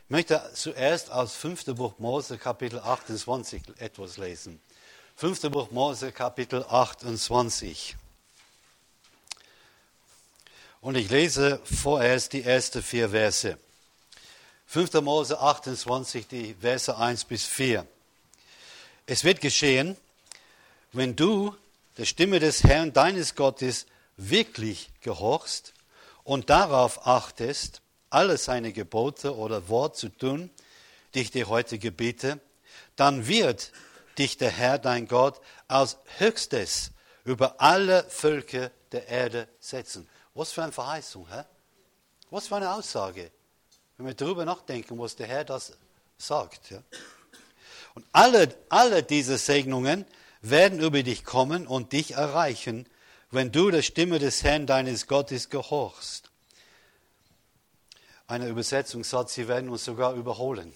Ich möchte zuerst aus 5. Buch Mose, Kapitel 28 etwas lesen. 5. Buch Mose, Kapitel 28. Und ich lese vorerst die ersten 4 Verse. 5. Mose 28, die Verse 1 bis 4. Es wird geschehen, wenn du der Stimme des Herrn, deines Gottes, wirklich gehorchst und darauf achtest, alle seine Gebote oder Wort zu tun, die ich dir heute gebiete, dann wird dich der Herr, dein Gott, als Höchstes über alle Völker der Erde setzen. Was für eine Verheißung, hä? Was für eine Aussage, wenn wir darüber nachdenken, was der Herr das sagt. Ja? Und alle diese Segnungen werden über dich kommen und dich erreichen, wenn du der Stimme des Herrn, deines Gottes, gehorchst. Eine Übersetzung sagt, sie werden uns sogar überholen.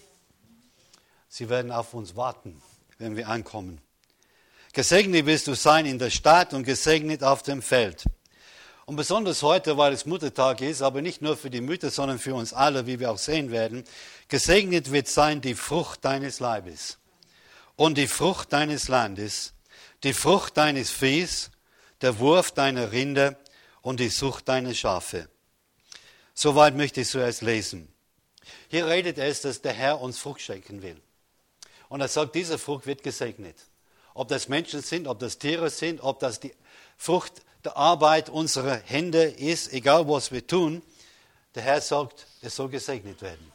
Sie werden auf uns warten, wenn wir ankommen. Gesegnet wirst du sein in der Stadt und gesegnet auf dem Feld. Und besonders heute, weil es Muttertag ist, aber nicht nur für die Mütter, sondern für uns alle, wie wir auch sehen werden, gesegnet wird sein die Frucht deines Leibes und die Frucht deines Landes, die Frucht deines Viehs, der Wurf deiner Rinder und die Zucht deiner Schafe. Soweit möchte ich zuerst lesen. Hier redet es, dass der Herr uns Frucht schenken will. Und er sagt, diese Frucht wird gesegnet. Ob das Menschen sind, ob das Tiere sind, ob das die Frucht der Arbeit unserer Hände ist, egal was wir tun, der Herr sagt, es soll gesegnet werden.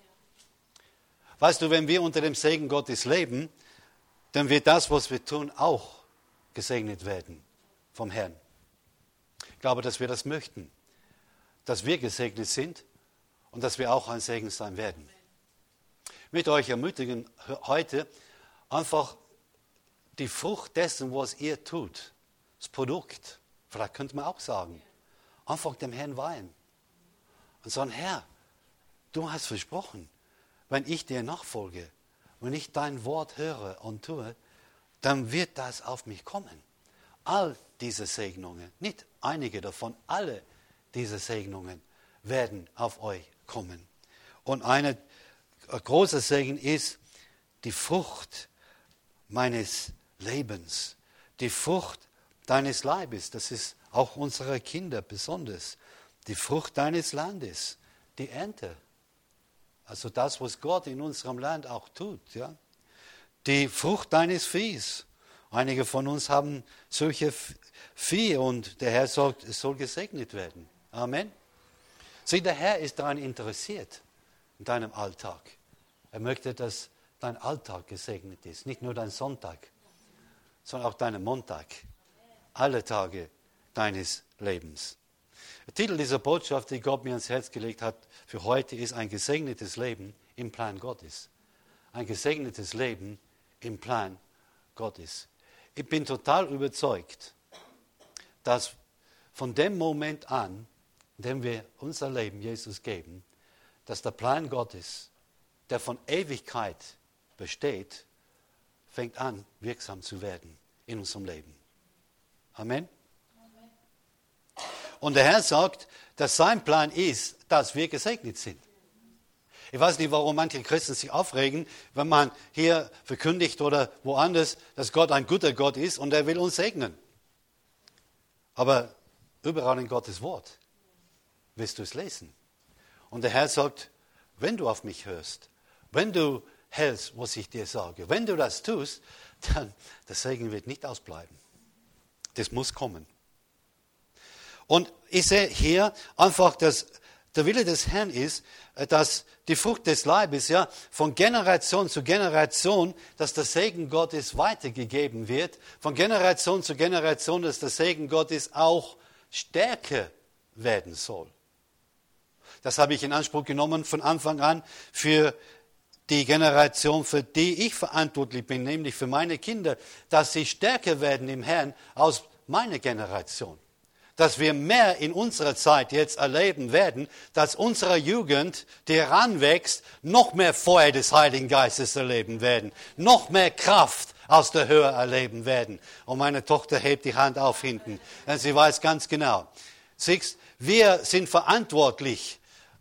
Weißt du, wenn wir unter dem Segen Gottes leben, dann wird das, was wir tun, auch gesegnet werden vom Herrn. Ich glaube, dass wir das möchten, dass wir gesegnet sind und dass wir auch ein Segen sein werden. Ich möchte euch ermutigen, heute einfach die Frucht dessen, was ihr tut, das Produkt, vielleicht könnte man auch sagen, einfach dem Herrn weihen und sagen, Herr, du hast versprochen, wenn ich dir nachfolge, wenn ich dein Wort höre und tue, dann wird das auf mich kommen. All diese Segnungen, nicht einige davon, alle diese Segnungen werden auf euch kommen. Und ein großer Segen ist die Frucht meines Lebens, die Frucht deines Leibes, das ist auch unsere Kinder besonders, die Frucht deines Landes, die Ernte, also das, was Gott in unserem Land auch tut, ja? Die Frucht deines Viehs. Einige von uns haben solche Vieh und der Herr sagt, es soll gesegnet werden. Amen. Sieh, der Herr ist daran interessiert in deinem Alltag. Er möchte, dass dein Alltag gesegnet ist, nicht nur dein Sonntag, sondern auch dein Montag, alle Tage deines Lebens. Der Titel dieser Botschaft, die Gott mir ans Herz gelegt hat für heute, ist ein gesegnetes Leben im Plan Gottes. Ein gesegnetes Leben im Plan Gottes. Ich bin total überzeugt, dass von dem Moment an, in dem wir unser Leben Jesus geben, dass der Plan Gottes, der von Ewigkeit besteht, fängt an, wirksam zu werden in unserem Leben. Amen. Und der Herr sagt, dass sein Plan ist, dass wir gesegnet sind. Ich weiß nicht, warum manche Christen sich aufregen, wenn man hier verkündigt oder woanders, dass Gott ein guter Gott ist und er will uns segnen. Aber überall in Gottes Wort wirst du es lesen. Und der Herr sagt, wenn du auf mich hörst, wenn du hältst, was ich dir sage, wenn du das tust, dann der Segen wird nicht ausbleiben. Das muss kommen. Und ich sehe hier einfach, dass der Wille des Herrn ist, dass die Frucht des Leibes ja von Generation zu Generation, dass der Segen Gottes weitergegeben wird, von Generation zu Generation, dass der Segen Gottes auch stärker werden soll. Das habe ich in Anspruch genommen von Anfang an für die Generation, für die ich verantwortlich bin, nämlich für meine Kinder, dass sie stärker werden im Herrn als meine Generation. Dass wir mehr in unserer Zeit jetzt erleben werden, dass unsere Jugend, die heranwächst, noch mehr Feuer des Heiligen Geistes erleben werden, noch mehr Kraft aus der Höhe erleben werden. Und meine Tochter hebt die Hand auf hinten, denn sie weiß ganz genau. Siehst, wir sind verantwortlich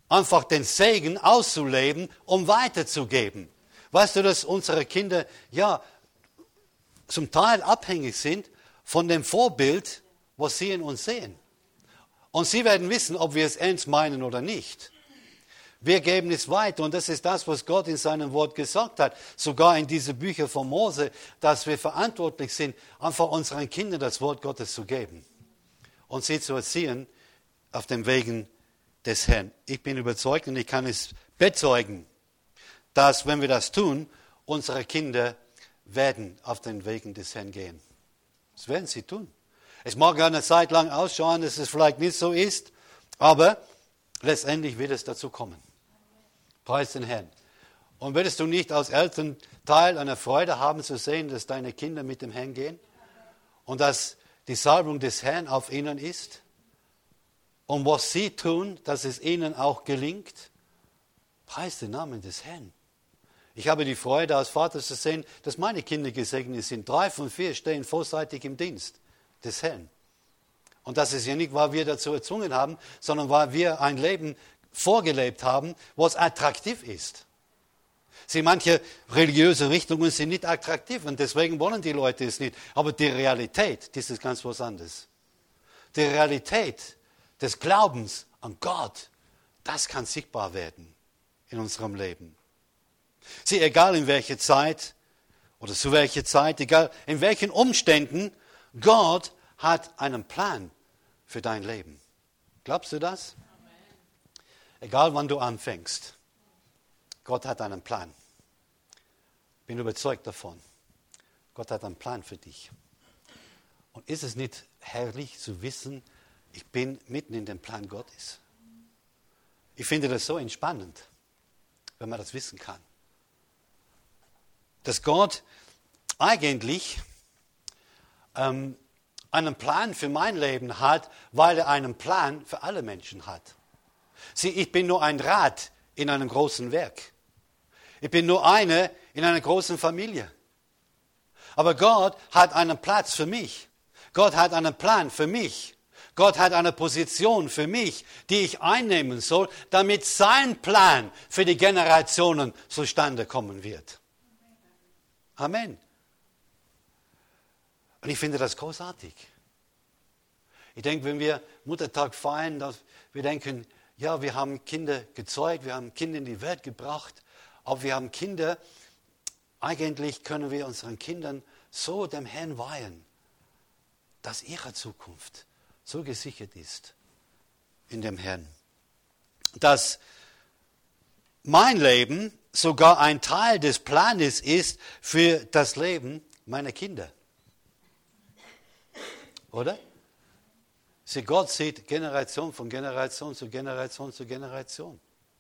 einfach den Segen auszuleben, um weiterzugeben. Weißt du, dass unsere Kinder ja zum Teil abhängig sind von dem Vorbild, was sie in uns sehen. Und sie werden wissen, ob wir es ernst meinen oder nicht. Wir geben es weiter und das ist das, was Gott in seinem Wort gesagt hat, sogar in diese Bücher von Mose, dass wir verantwortlich sind, einfach unseren Kindern das Wort Gottes zu geben und sie zu erziehen auf den Wegen des Herrn. Ich bin überzeugt und ich kann es bezeugen, dass, wenn wir das tun, unsere Kinder werden auf den Wegen des Herrn gehen. Das werden sie tun. Es mag eine Zeit lang ausschauen, dass es vielleicht nicht so ist, aber letztendlich wird es dazu kommen. Preis den Herrn. Und würdest du nicht als Elternteil eine Freude haben zu sehen, dass deine Kinder mit dem Herrn gehen? Und dass die Salbung des Herrn auf ihnen ist? Und was sie tun, dass es ihnen auch gelingt? Preis den Namen des Herrn. Ich habe die Freude als Vater zu sehen, dass meine Kinder gesegnet sind. 3 von 4 stehen vollzeitig im Dienst des Herrn. Und das ist ja nicht, weil wir dazu erzwungen haben, sondern weil wir ein Leben vorgelebt haben, was attraktiv ist. Manche religiöse Richtungen sind nicht attraktiv und deswegen wollen die Leute es nicht. Aber die Realität, das ist ganz was anderes. Die Realität des Glaubens an Gott, das kann sichtbar werden in unserem Leben. Egal in welcher Zeit oder zu welcher Zeit, egal in welchen Umständen, Gott hat einen Plan für dein Leben. Glaubst du das? Amen. Egal wann du anfängst, Gott hat einen Plan. Ich bin überzeugt davon. Gott hat einen Plan für dich. Und ist es nicht herrlich zu wissen, ich bin mitten in dem Plan Gottes? Ich finde das so entspannend, wenn man das wissen kann. Dass Gott eigentlich einen Plan für mein Leben hat, weil er einen Plan für alle Menschen hat. Ich bin nur ein Rad in einem großen Werk. Ich bin nur eine in einer großen Familie. Aber Gott hat einen Platz für mich. Gott hat einen Plan für mich. Gott hat eine Position für mich, die ich einnehmen soll, damit sein Plan für die Generationen zustande kommen wird. Amen. Und ich finde das großartig. Ich denke, wenn wir Muttertag feiern, dass wir denken, ja, wir haben Kinder gezeugt, wir haben Kinder in die Welt gebracht, aber wir haben Kinder, eigentlich können wir unseren Kindern so dem Herrn weihen, dass ihre Zukunft so gesichert ist in dem Herrn. Dass mein Leben sogar ein Teil des Planes ist für das Leben meiner Kinder. Oder? Gott sieht Generation von Generation zu Generation zu Generation.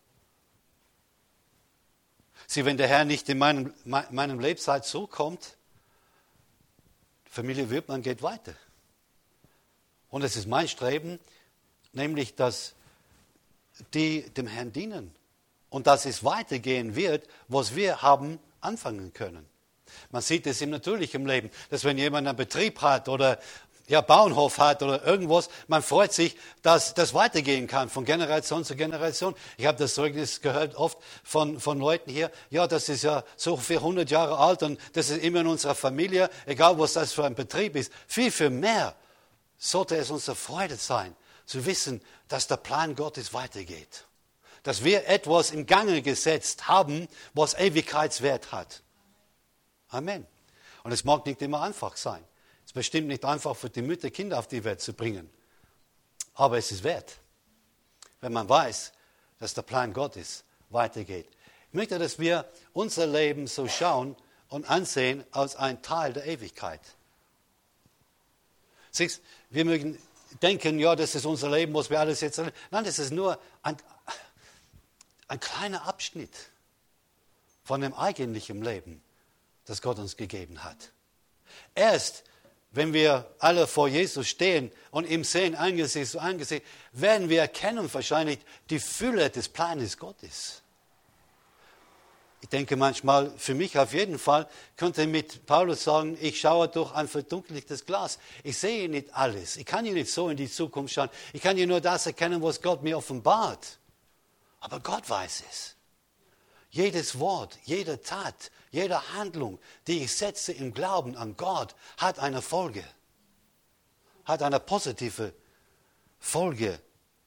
Wenn der Herr nicht in meinem Lebenszeit zurückkommt, die Familie Wirbmann geht weiter. Und es ist mein Streben, nämlich, dass die dem Herrn dienen. Und dass es weitergehen wird, was wir haben anfangen können. Man sieht es im natürlichen Leben, dass wenn jemand einen Betrieb hat oder Bauernhof hat oder irgendwas, man freut sich, dass das weitergehen kann von Generation zu Generation. Ich habe das Zeugnis gehört oft von Leuten hier, ja, das ist ja so 400 Jahre alt und das ist immer in unserer Familie, egal was das für ein Betrieb ist. Viel, viel mehr sollte es unsere Freude sein, zu wissen, dass der Plan Gottes weitergeht. Dass wir etwas im Gange gesetzt haben, was Ewigkeitswert hat. Amen. Und es mag nicht immer einfach sein. Es ist bestimmt nicht einfach für die Mütter, Kinder auf die Welt zu bringen. Aber es ist wert, wenn man weiß, dass der Plan Gottes weitergeht. Ich möchte, dass wir unser Leben so schauen und ansehen als ein Teil der Ewigkeit. Siehst, wir mögen denken, ja, das ist unser Leben, was wir alles jetzt... Nein, das ist nur ein kleiner Abschnitt von dem eigentlichen Leben, das Gott uns gegeben hat. Erst wenn wir alle vor Jesus stehen und ihm sehen, Angesicht zu Angesicht, werden wir erkennen wahrscheinlich die Fülle des Planes Gottes. Ich denke manchmal, für mich auf jeden Fall, könnte mit Paulus sagen, ich schaue durch ein verdunkeltes Glas. Ich sehe nicht alles. Ich kann ja nicht so in die Zukunft schauen. Ich kann ja nur das erkennen, was Gott mir offenbart. Aber Gott weiß es. Jedes Wort, jede Tat, jede Handlung, die ich setze im Glauben an Gott, hat eine Folge. Hat eine positive Folge.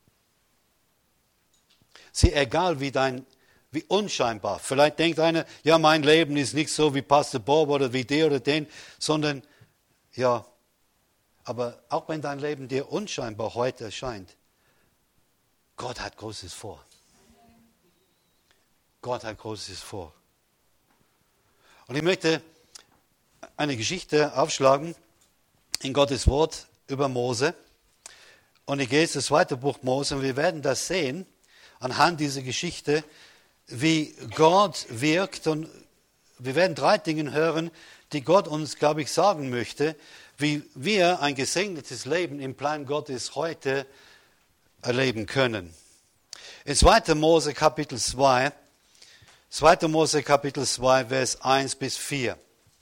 Sieh, egal wie unscheinbar. Vielleicht denkt einer, ja, mein Leben ist nicht so wie Pastor Bob oder wie der oder den, sondern, ja, aber auch wenn dein Leben dir unscheinbar heute erscheint, Gott hat Großes vor. Gott hat Großes vor. Und ich möchte eine Geschichte aufschlagen in Gottes Wort über Mose. Und ich gehe jetzt das zweite Buch Mose und wir werden das sehen, anhand dieser Geschichte, wie Gott wirkt. Und wir werden 3 Dinge hören, die Gott uns, glaube ich, sagen möchte, wie wir ein gesegnetes Leben im Plan Gottes heute erleben können. In 2. Mose Kapitel 2, 2. Mose Kapitel 2, Vers 1 bis 4.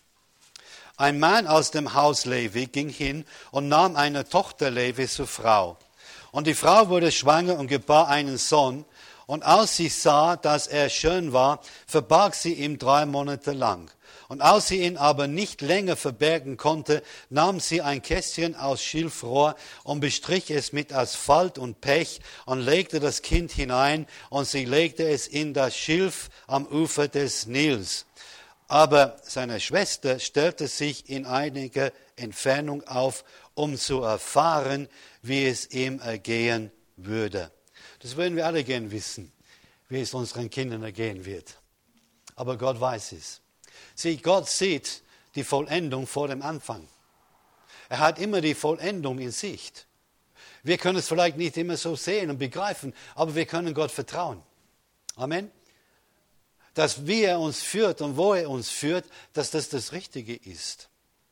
Ein Mann aus dem Haus Levi ging hin und nahm eine Tochter Levi zur Frau. Und die Frau wurde schwanger und gebar einen Sohn. Und als sie sah, dass er schön war, verbarg sie ihn 3 Monate lang. Und als sie ihn aber nicht länger verbergen konnte, nahm sie ein Kästchen aus Schilfrohr und bestrich es mit Asphalt und Pech und legte das Kind hinein und sie legte es in das Schilf am Ufer des Nils. Aber seine Schwester stellte sich in einiger Entfernung auf, um zu erfahren, wie es ihm ergehen würde. Das würden wir alle gern wissen, wie es unseren Kindern ergehen wird. Aber Gott weiß es. Sieh, Gott sieht die Vollendung vor dem Anfang. Er hat immer die Vollendung in Sicht. Wir können es vielleicht nicht immer so sehen und begreifen, aber wir können Gott vertrauen. Amen. Dass wie er uns führt und wo er uns führt, dass das das Richtige ist.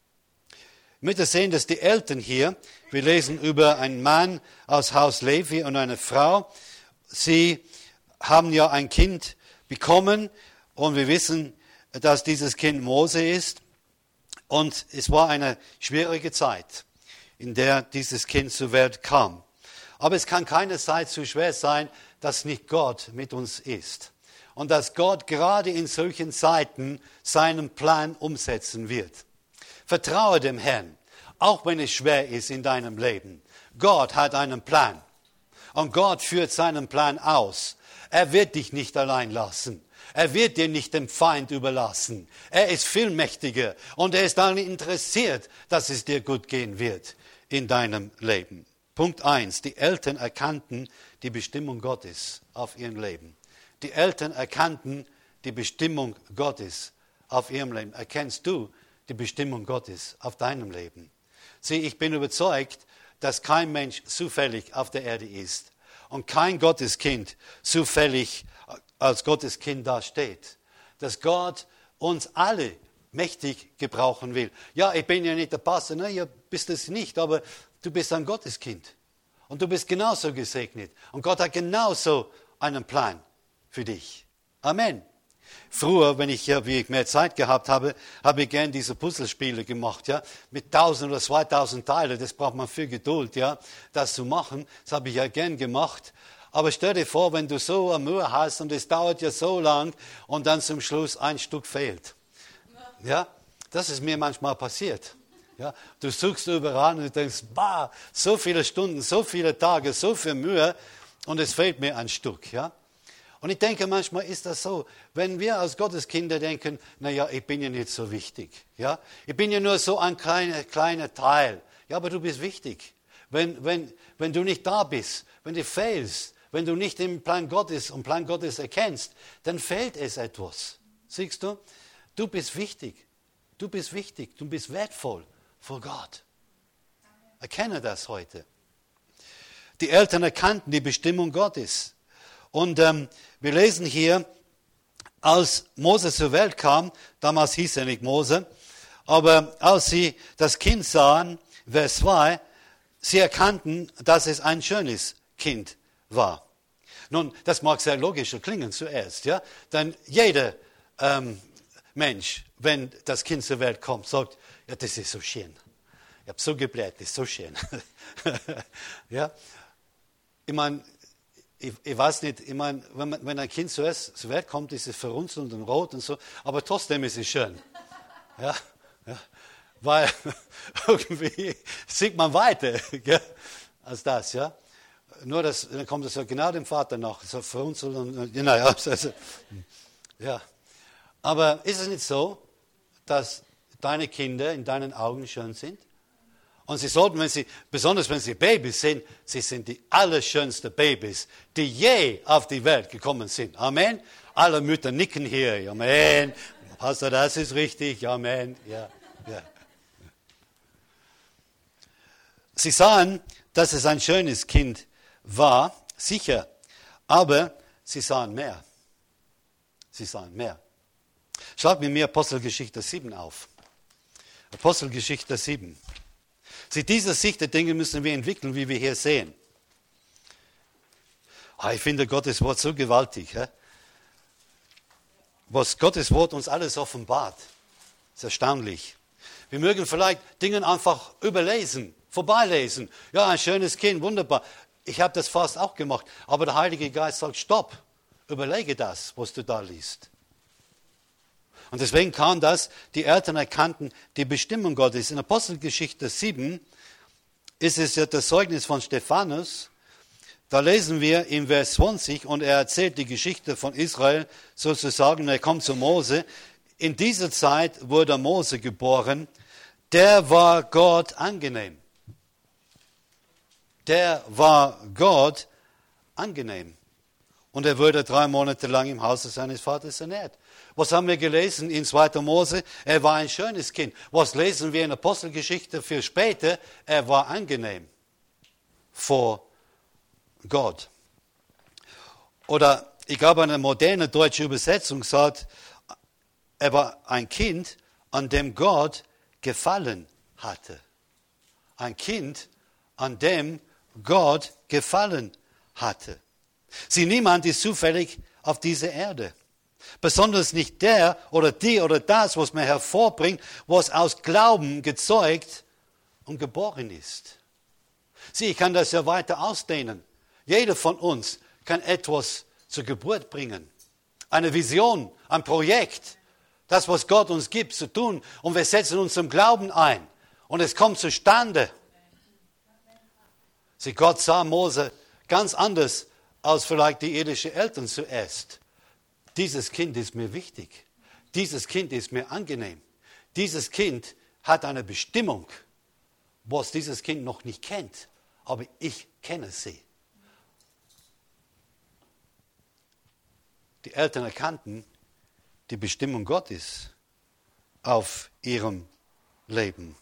Ich möchte sehen, dass die Eltern hier, wir lesen über einen Mann aus Haus Levi und eine Frau, sie haben ja ein Kind bekommen und wir wissen, dass dieses Kind Mose ist. Und es war eine schwierige Zeit, in der dieses Kind zur Welt kam. Aber es kann keine Zeit zu schwer sein, dass nicht Gott mit uns ist. Und dass Gott gerade in solchen Zeiten seinen Plan umsetzen wird. Vertraue dem Herrn, auch wenn es schwer ist in deinem Leben. Gott hat einen Plan. Und Gott führt seinen Plan aus. Er wird dich nicht allein lassen. Er wird dir nicht dem Feind überlassen. Er ist viel mächtiger und er ist daran interessiert, dass es dir gut gehen wird in deinem Leben. Punkt 1. Die Eltern erkannten die Bestimmung Gottes auf ihrem Leben. Die Eltern erkannten die Bestimmung Gottes auf ihrem Leben. Erkennst du die Bestimmung Gottes auf deinem Leben? Sieh, ich bin überzeugt, dass kein Mensch zufällig auf der Erde ist und kein Gotteskind zufällig als Gottes Kind dasteht. Dass Gott uns alle mächtig gebrauchen will. Ja, ich bin ja nicht der Pastor, ne, ihr bist es nicht, aber du bist ein Gotteskind. Und du bist genauso gesegnet. Und Gott hat genauso einen Plan für dich. Amen. Früher, wie ich mehr Zeit gehabt habe, habe ich gern diese Puzzlespiele gemacht, ja, mit 1000 oder 2000 Teilen. Das braucht man viel Geduld, ja, das zu machen. Das habe ich ja gern gemacht. Aber stell dir vor, wenn du so eine Mühe hast und es dauert ja so lang und dann zum Schluss ein Stück fehlt. Ja, das ist mir manchmal passiert. Ja, du suchst überall und du denkst, bah, so viele Stunden, so viele Tage, so viel Mühe und es fehlt mir ein Stück. Ja. Und ich denke, manchmal ist das so, wenn wir als Gotteskinder denken, naja, ich bin ja nicht so wichtig. Ja, ich bin ja nur so ein kleiner Teil. Ja, aber du bist wichtig. Wenn du nicht da bist, wenn du fehlst, wenn du nicht den Plan Gottes und Plan Gottes erkennst, dann fehlt es etwas. Siehst du? Du bist wichtig. Du bist wichtig. Du bist wertvoll vor Gott. Erkenne das heute. Die Eltern erkannten die Bestimmung Gottes. Und wir lesen hier, als Mose zur Welt kam, damals hieß er nicht Mose, aber als sie das Kind sahen, Vers 2, sie erkannten, dass es ein schönes Kind war. Nun, das mag sehr logisch klingen zuerst, ja, denn jeder Mensch, wenn das Kind zur Welt kommt, sagt, ja, das ist so schön. Ich habe so gebläht, das ist so schön. Ja, ich meine, ich weiß nicht, ich meine, wenn ein Kind zuerst zur Welt kommt, ist es verrunzelt und rot und so, aber trotzdem ist es schön. Ja, ja, weil irgendwie sieht man weiter, gell, als das, ja. Nur dann kommt es so genau dem Vater nach, so verrunzelt und naja, also, ja. Aber ist es nicht so, dass deine Kinder in deinen Augen schön sind? Und sie sollten, besonders wenn sie Babys sind, sie sind die allerschönsten Babys, die je auf die Welt gekommen sind. Amen. Alle Mütter nicken hier. Amen. Pastor, das ist richtig. Amen. Ja, ja. Sie sahen, dass es ein schönes Kind war, sicher, aber sie sahen mehr. Sie sahen mehr. Schlag mit mir Apostelgeschichte 7 auf. Apostelgeschichte 7. Diese Sicht der Dinge müssen wir entwickeln, wie wir hier sehen. Ich finde Gottes Wort so gewaltig. Was Gottes Wort uns alles offenbart, ist erstaunlich. Wir mögen vielleicht Dinge einfach überlesen, vorbeilesen. Ja, ein schönes Kind, wunderbar. Ich habe das fast auch gemacht. Aber der Heilige Geist sagt, stopp, überlege das, was du da liest. Und deswegen kam das, die Eltern erkannten die Bestimmung Gottes. In Apostelgeschichte 7 ist es ja das Zeugnis von Stephanus. Da lesen wir in Vers 20, und er erzählt die Geschichte von Israel, sozusagen, er kommt zu Mose. In dieser Zeit wurde Mose geboren, der war Gott angenehm. Der war Gott angenehm. Und er wurde 3 Monate lang im Hause seines Vaters ernährt. Was haben wir gelesen in 2. Mose? Er war ein schönes Kind. Was lesen wir in Apostelgeschichte für später? Er war angenehm vor Gott. Oder ich glaube, eine moderne deutsche Übersetzung sagt, er war ein Kind, an dem Gott gefallen hatte. Ein Kind, an dem Gott gefallen hatte. Sieh, niemand ist zufällig auf dieser Erde. Besonders nicht der oder die oder das, was man hervorbringt, was aus Glauben gezeugt und geboren ist. Sieh, ich kann das ja weiter ausdehnen. Jeder von uns kann etwas zur Geburt bringen. Eine Vision, ein Projekt, das, was Gott uns gibt, zu tun. Und wir setzen uns im Glauben ein. Und es kommt zustande. Sieh, Gott sah Mose ganz anders als vielleicht die irdischen Eltern zuerst. Dieses Kind ist mir wichtig. Dieses Kind ist mir angenehm. Dieses Kind hat eine Bestimmung, was dieses Kind noch nicht kennt. Aber ich kenne sie. Die Eltern erkannten die Bestimmung Gottes auf ihrem Leben.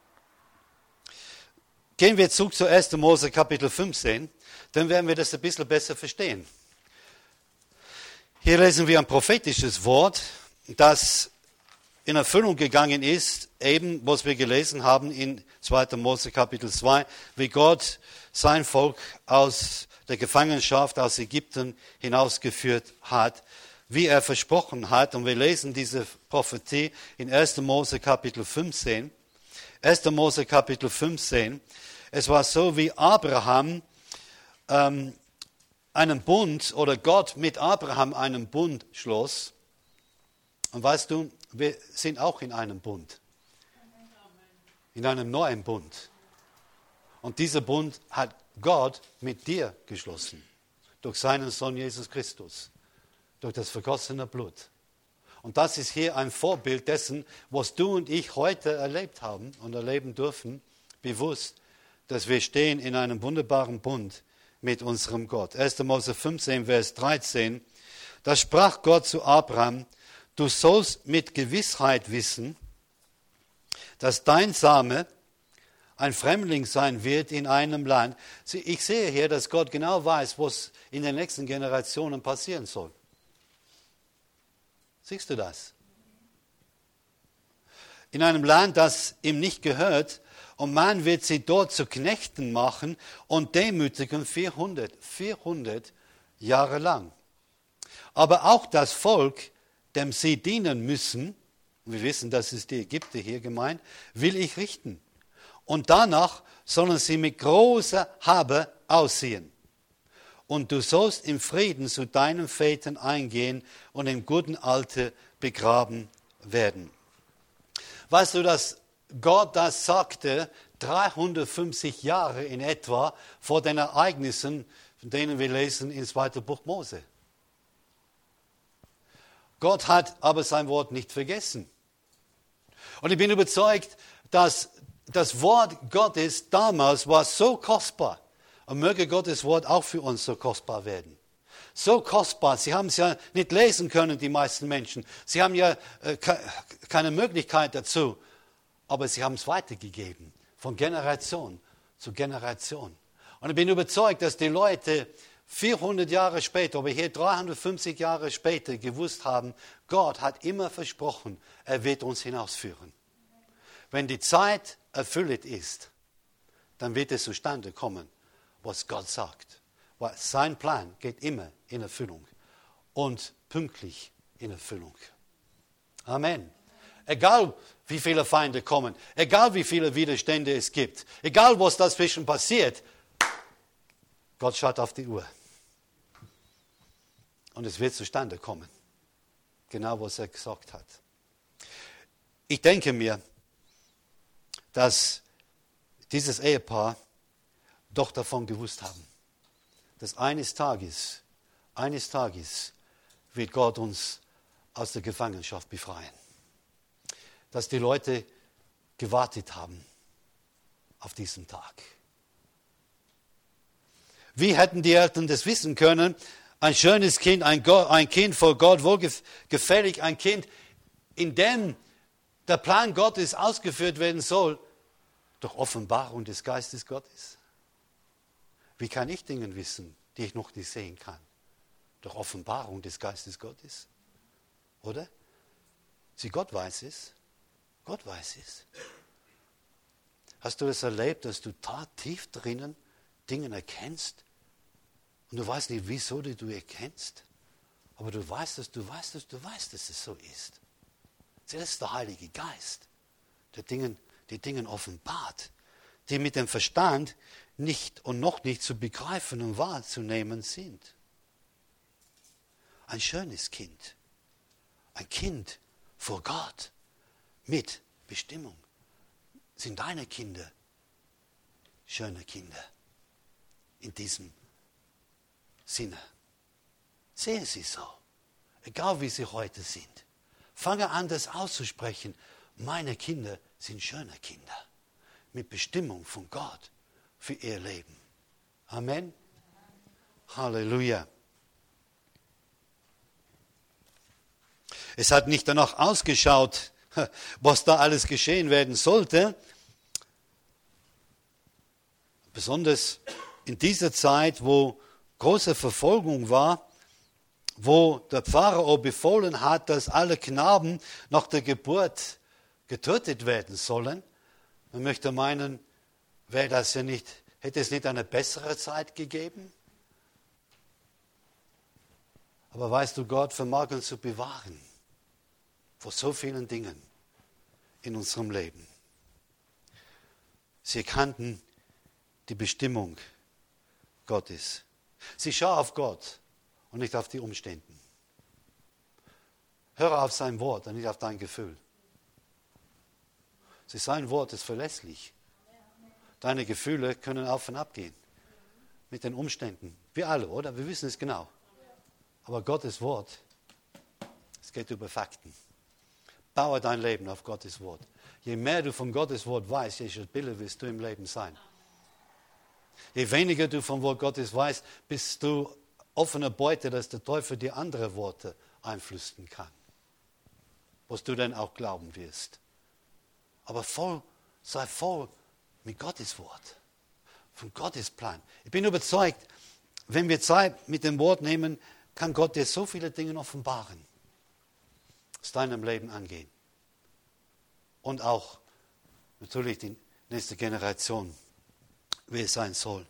Gehen wir zurück zu 1. Mose Kapitel 15, dann werden wir das ein bisschen besser verstehen. Hier lesen wir ein prophetisches Wort, das in Erfüllung gegangen ist, eben was wir gelesen haben in 2. Mose Kapitel 2, wie Gott sein Volk aus der Gefangenschaft aus Ägypten hinausgeführt hat, wie er versprochen hat. Und wir lesen diese Prophetie in 1. Mose Kapitel 15. 1. Mose Kapitel 15. Es war so, wie Abraham einen Bund oder Gott mit Abraham einen Bund schloss. Und weißt du, wir sind auch in einem Bund. In einem neuen Bund. Und dieser Bund hat Gott mit dir geschlossen. Durch seinen Sohn Jesus Christus. Durch das vergossene Blut. Und das ist hier ein Vorbild dessen, was du und ich heute erlebt haben und erleben dürfen, bewusst, dass wir stehen in einem wunderbaren Bund mit unserem Gott. 1. Mose 15, Vers 13. Da sprach Gott zu Abraham, du sollst mit Gewissheit wissen, dass dein Same ein Fremdling sein wird in einem Land. Ich sehe hier, dass Gott genau weiß, was in den nächsten Generationen passieren soll. Siehst du das? In einem Land, das ihm nicht gehört, und man wird sie dort zu Knechten machen und demütigen 400 Jahre lang. Aber auch das Volk, dem sie dienen müssen, wir wissen, das ist die Ägypter hier gemeint, will ich richten. Und danach sollen sie mit großer Habe aussehen. und du sollst im Frieden zu deinen Vätern eingehen und im guten Alter begraben werden. Weißt du, dass Gott das sagte 350 Jahre in etwa vor den Ereignissen, von denen wir lesen in 2. Buch Mose? Gott hat aber sein Wort nicht vergessen. Und ich bin überzeugt, dass das Wort Gottes damals war so kostbar. Und möge Gottes Wort auch für uns so kostbar werden. So kostbar. Sie haben es ja nicht lesen können, die meisten Menschen. Sie haben ja keine Möglichkeit dazu. Aber sie haben es weitergegeben. Von Generation zu Generation. Und ich bin überzeugt, dass die Leute 400 Jahre später, aber hier 350 Jahre später gewusst haben, Gott hat immer versprochen, er wird uns hinausführen. Wenn die Zeit erfüllt ist, dann wird es zustande kommen, was Gott sagt. Weil sein Plan geht immer in Erfüllung und pünktlich in Erfüllung. Amen. Egal wie viele Feinde kommen, egal wie viele Widerstände es gibt, egal was dazwischen passiert, Gott schaut auf die Uhr. Und es wird zustande kommen. Genau, was er gesagt hat. Ich denke mir, dass dieses Ehepaar doch davon gewusst haben, dass eines Tages wird Gott uns aus der Gefangenschaft befreien. Dass die Leute gewartet haben auf diesen Tag. Wie hätten die Eltern das wissen können? Ein schönes Kind, ein Kind vor Gott, wohlgefällig, ein Kind, in dem der Plan Gottes ausgeführt werden soll, durch Offenbarung des Geistes Gottes. Wie kann ich Dinge wissen, die ich noch nicht sehen kann? Durch Offenbarung des Geistes Gottes. Oder? Sieh, Gott weiß es. Gott weiß es. Hast du es erlebt, dass du tief drinnen Dinge erkennst und du weißt nicht, wieso du erkennst, aber du weißt, dass es so ist. Das ist der Heilige Geist, der die Dinge offenbart, die mit dem Verstand nicht und noch nicht zu begreifen und wahrzunehmen sind. Ein schönes Kind, ein Kind vor Gott mit Bestimmung. Sind deine Kinder schöne Kinder in diesem Sinne? Sehe sie so, egal wie sie heute sind. Fange an, das auszusprechen. Meine Kinder sind schöne Kinder mit Bestimmung von Gott für ihr Leben. Amen. Halleluja. Es hat nicht danach ausgeschaut, was da alles geschehen werden sollte. Besonders in dieser Zeit, wo große Verfolgung war, wo der Pharao befohlen hat, dass alle Knaben nach der Geburt getötet werden sollen. Man möchte meinen, hätte es nicht eine bessere Zeit gegeben? Aber weißt du, Gott vermag uns zu bewahren vor so vielen Dingen in unserem Leben. Sie kannten die Bestimmung Gottes. Sie schau auf Gott und nicht auf die Umstände. Höre auf sein Wort und nicht auf dein Gefühl. Sein Wort ist verlässlich. Deine Gefühle können auf und ab gehen. Mit den Umständen. Wir alle, oder? Wir wissen es genau. Aber Gottes Wort, es geht über Fakten. Baue dein Leben auf Gottes Wort. Je mehr du von Gottes Wort weißt, je stabiler wirst du im Leben sein. Je weniger du vom Wort Gottes weißt, bist du offene Beute, dass der Teufel dir andere Worte einflüstern kann. Was du dann auch glauben wirst. Aber sei voll mit Gottes Wort. Von Gottes Plan. Ich bin überzeugt, wenn wir Zeit mit dem Wort nehmen, kann Gott dir so viele Dinge offenbaren, was deinem Leben angeht. Und auch natürlich die nächste Generation, wie es sein soll.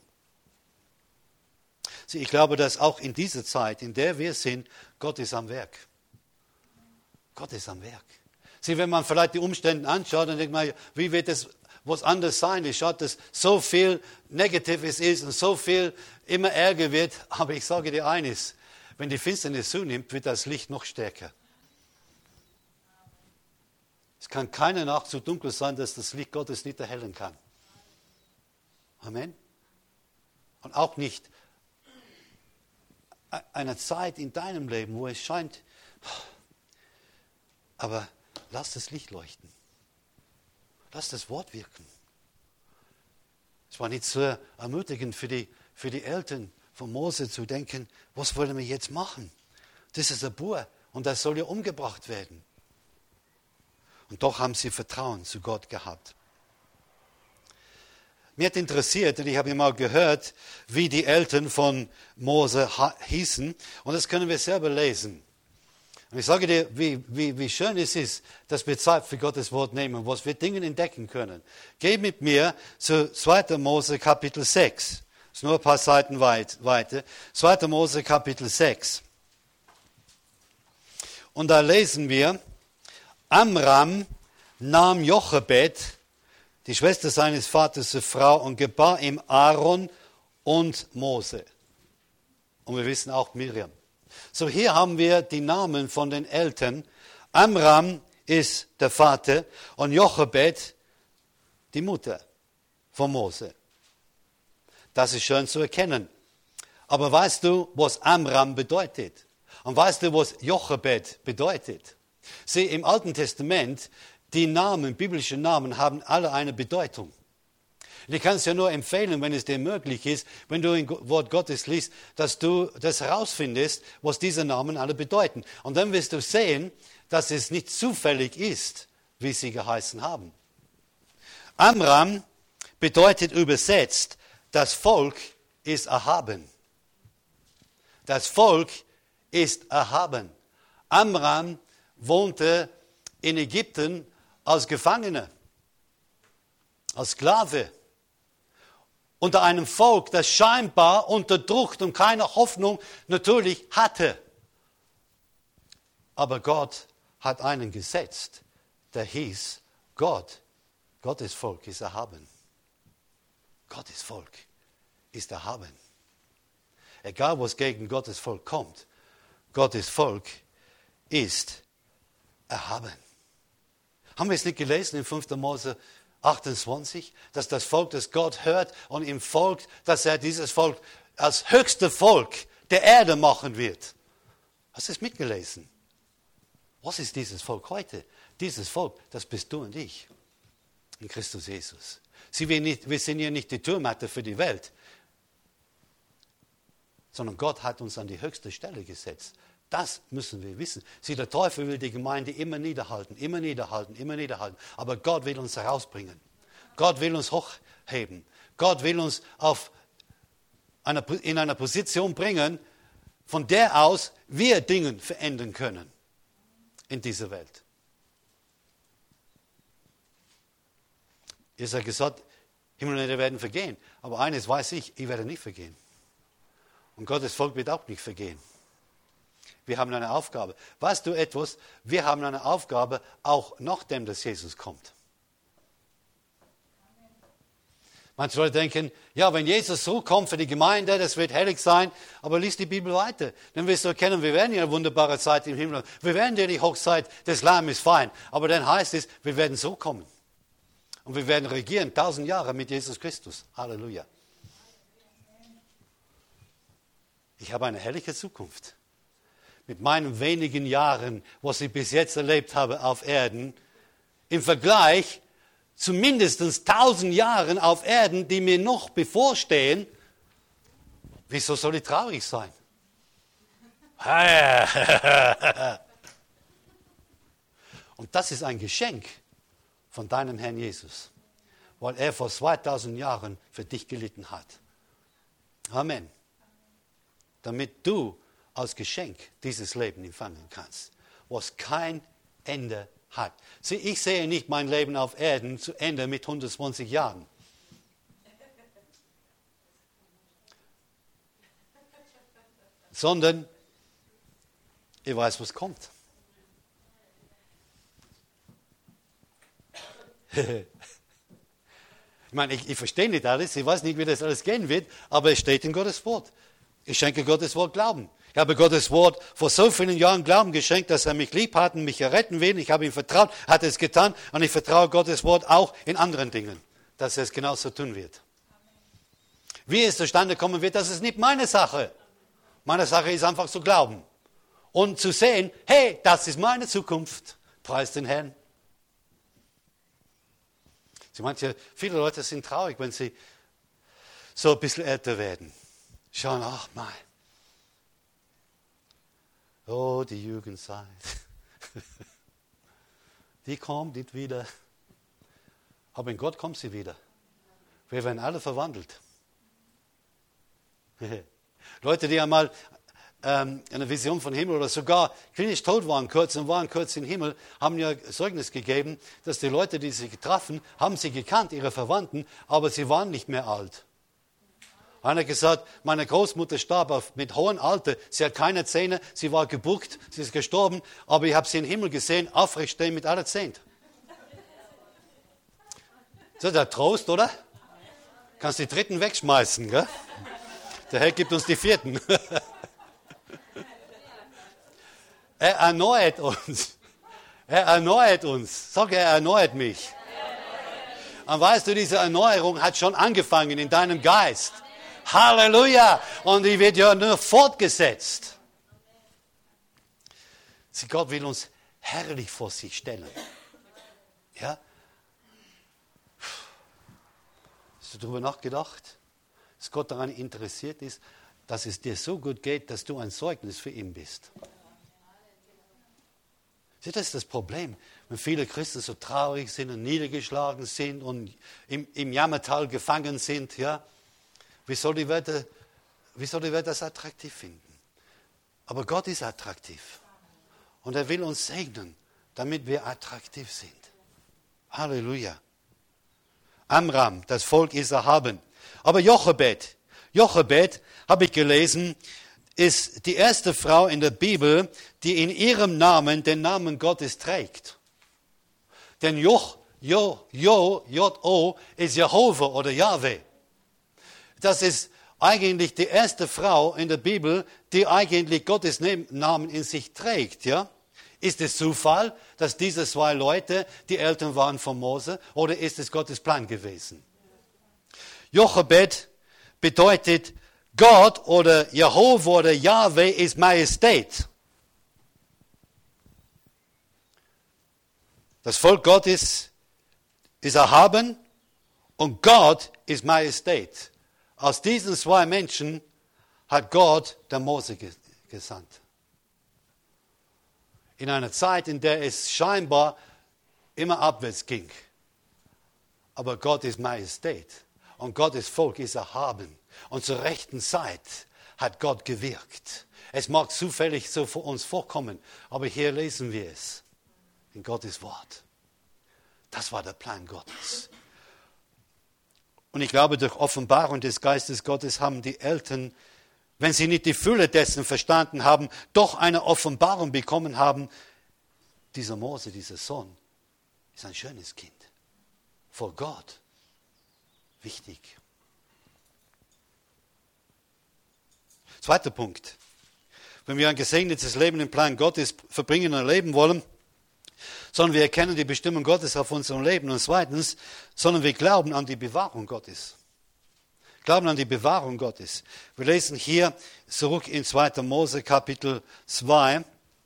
Ich glaube, dass auch in dieser Zeit, in der wir sind, Gott ist am Werk. Gott ist am Werk. Wenn man vielleicht die Umstände anschaut, dann denkt man, was anders sein will. Schaut, dass so viel Negatives ist und so viel immer Ärger wird. Aber ich sage dir eines, wenn die Finsternis zunimmt, wird das Licht noch stärker. Es kann keine Nacht so dunkel sein, dass das Licht Gottes nicht erhellen kann. Amen. Und auch nicht eine Zeit in deinem Leben, wo es scheint, aber lass das Licht leuchten. Lass das Wort wirken. Es war nicht so ermutigend für die Eltern von Mose zu denken, was wollen wir jetzt machen? Das ist ein Bub und das soll ja umgebracht werden. Und doch haben sie Vertrauen zu Gott gehabt. Mir hat interessiert, und ich habe mal gehört, wie die Eltern von Mose hießen. Und das können wir selber lesen. Und ich sage dir, wie schön es ist, dass wir Zeit für Gottes Wort nehmen, was wir Dinge entdecken können. Geh mit mir zu 2. Mose Kapitel 6. Das ist nur ein paar Seiten weiter. 2. Mose Kapitel 6. Und da lesen wir, Amram nahm Jochebed, die Schwester seines Vaters, zur Frau und gebar ihm Aaron und Mose. Und wir wissen auch Miriam. So, hier haben wir die Namen von den Eltern. Amram ist der Vater und Jochebed die Mutter von Mose. Das ist schön zu erkennen. Aber weißt du, was Amram bedeutet? Und weißt du, was Jochebed bedeutet? Sieh, im Alten Testament, die Namen, biblische Namen, haben alle eine Bedeutung. Und ich kann es ja nur empfehlen, wenn es dir möglich ist, wenn du im Wort Gottes liest, dass du das herausfindest, was diese Namen alle bedeuten. Und dann wirst du sehen, dass es nicht zufällig ist, wie sie geheißen haben. Amram bedeutet übersetzt, das Volk ist erhaben. Das Volk ist erhaben. Amram wohnte in Ägypten als Gefangener, als Sklave, unter einem Volk, das scheinbar unterdrückt und keine Hoffnung natürlich hatte. Aber Gott hat einen gesetzt, der hieß Gottes Volk ist erhaben. Gottes Volk ist erhaben. Egal, was gegen Gottes Volk kommt, Gottes Volk ist erhaben. Haben wir es nicht gelesen in 5. Mose 28, dass das Volk, das Gott hört und ihm folgt, dass er dieses Volk als höchste Volk der Erde machen wird? Hast du es mitgelesen? Was ist dieses Volk heute? Dieses Volk, das bist du und ich in Christus Jesus. Wir sind ja nicht die Türmatte für die Welt, sondern Gott hat uns an die höchste Stelle gesetzt. Das müssen wir wissen. Sieh, der Teufel will die Gemeinde immer niederhalten, immer niederhalten, immer niederhalten. Aber Gott will uns herausbringen. Gott will uns hochheben. Gott will uns in eine Position bringen, von der aus wir Dinge verändern können in dieser Welt. Jesus hat gesagt, Himmel und Erde werden vergehen. Aber eines weiß ich werde nicht vergehen. Und Gottes Volk wird auch nicht vergehen. Wir haben eine Aufgabe. Weißt du etwas? Wir haben eine Aufgabe, auch nachdem dass Jesus kommt. Manche Leute denken, ja, wenn Jesus zurückkommt für die Gemeinde, das wird herrlich sein, aber lies die Bibel weiter. Dann wirst du erkennen, wir werden ja eine wunderbare Zeit im Himmel. Wir werden ja die Hochzeit des Lammes feiern. Aber dann heißt es, wir werden zurückkommen. Und wir werden regieren 1000 Jahre mit Jesus Christus. Halleluja. Ich habe eine herrliche Zukunft. Mit meinen wenigen Jahren, was ich bis jetzt erlebt habe auf Erden, im Vergleich zu mindestens 1000 Jahren auf Erden, die mir noch bevorstehen, wieso soll ich traurig sein? Und das ist ein Geschenk von deinem Herrn Jesus, weil er vor 2000 Jahren für dich gelitten hat. Amen. Damit du als Geschenk dieses Leben empfangen kannst, was kein Ende hat. Sieh, ich sehe nicht mein Leben auf Erden zu Ende mit 120 Jahren. Sondern ich weiß, was kommt. Ich meine, ich verstehe nicht alles, ich weiß nicht, wie das alles gehen wird, aber es steht in Gottes Wort. Ich schenke Gottes Wort Glauben. Ich habe Gottes Wort vor so vielen Jahren Glauben geschenkt, dass er mich lieb hat und mich erretten will. Ich habe ihm vertraut, hat es getan und ich vertraue Gottes Wort auch in anderen Dingen, dass er es genauso tun wird. Wie es zustande kommen wird, das ist nicht meine Sache. Meine Sache ist einfach zu glauben und zu sehen, hey, das ist meine Zukunft. Preis den Herrn. Viele Leute sind traurig, wenn sie so ein bisschen älter werden. Schauen, ach mein. Oh, die Jugendzeit. Die kommt nicht wieder. Aber in Gott kommt sie wieder. Wir werden alle verwandelt. Leute, die einmal eine Vision von Himmel oder sogar klinisch tot waren kurz im Himmel, haben ja Zeugnis gegeben, dass die Leute, die sie getroffen, haben sie gekannt, ihre Verwandten, aber sie waren nicht mehr alt. Einer hat gesagt, meine Großmutter starb mit hohem Alter, sie hat keine Zähne, sie war gebuckt, sie ist gestorben, aber ich habe sie im Himmel gesehen, aufrecht stehen mit aller Zähne. Das ist der Trost, oder? Kannst die dritten wegschmeißen, gell? Der Herr gibt uns die vierten. Er erneuert uns. Er erneuert uns. Sag, er erneuert mich. Und weißt du, diese Erneuerung hat schon angefangen in deinem Geist. Halleluja! Und die wird ja nur fortgesetzt. Sieh, Gott will uns herrlich vor sich stellen. Ja? Hast du darüber nachgedacht, dass Gott daran interessiert ist, dass es dir so gut geht, dass du ein Zeugnis für ihn bist? Sieh, das ist das Problem, wenn viele Christen so traurig sind und niedergeschlagen sind und im Jammertal gefangen sind. Ja? Wie soll die Welt das attraktiv finden? Aber Gott ist attraktiv. Und er will uns segnen, damit wir attraktiv sind. Halleluja. Amram, das Volk ist erhaben. Aber Jochebed, habe ich gelesen, ist die erste Frau in der Bibel, die in ihrem Namen den Namen Gottes trägt. Denn J-O ist Jehova oder Jahwe. Das ist eigentlich die erste Frau in der Bibel, die eigentlich Gottes Namen in sich trägt. Ja? Ist es Zufall, dass diese zwei Leute die Eltern waren von Mose, oder ist es Gottes Plan gewesen? Jochebed bedeutet Gott oder Jehova oder Jahwe ist Majestät. Das Volk Gottes ist erhaben und Gott ist Majestät. Aus diesen zwei Menschen hat Gott der Mose gesandt. In einer Zeit, in der es scheinbar immer abwärts ging. Aber Gott ist Majestät und Gottes Volk ist erhaben. Und zur rechten Zeit hat Gott gewirkt. Es mag zufällig so für uns vorkommen, aber hier lesen wir es in Gottes Wort. Das war der Plan Gottes. Und ich glaube, durch Offenbarung des Geistes Gottes haben die Eltern, wenn sie nicht die Fülle dessen verstanden haben, doch eine Offenbarung bekommen haben. Dieser Mose, dieser Sohn, ist ein schönes Kind. Vor Gott. Wichtig. Zweiter Punkt. Wenn wir ein gesegnetes Leben im Plan Gottes verbringen und leben wollen, sondern wir erkennen die Bestimmung Gottes auf unserem Leben. Und zweitens, sondern wir glauben an die Bewahrung Gottes. Glauben an die Bewahrung Gottes. Wir lesen hier zurück in 2. Mose Kapitel 2.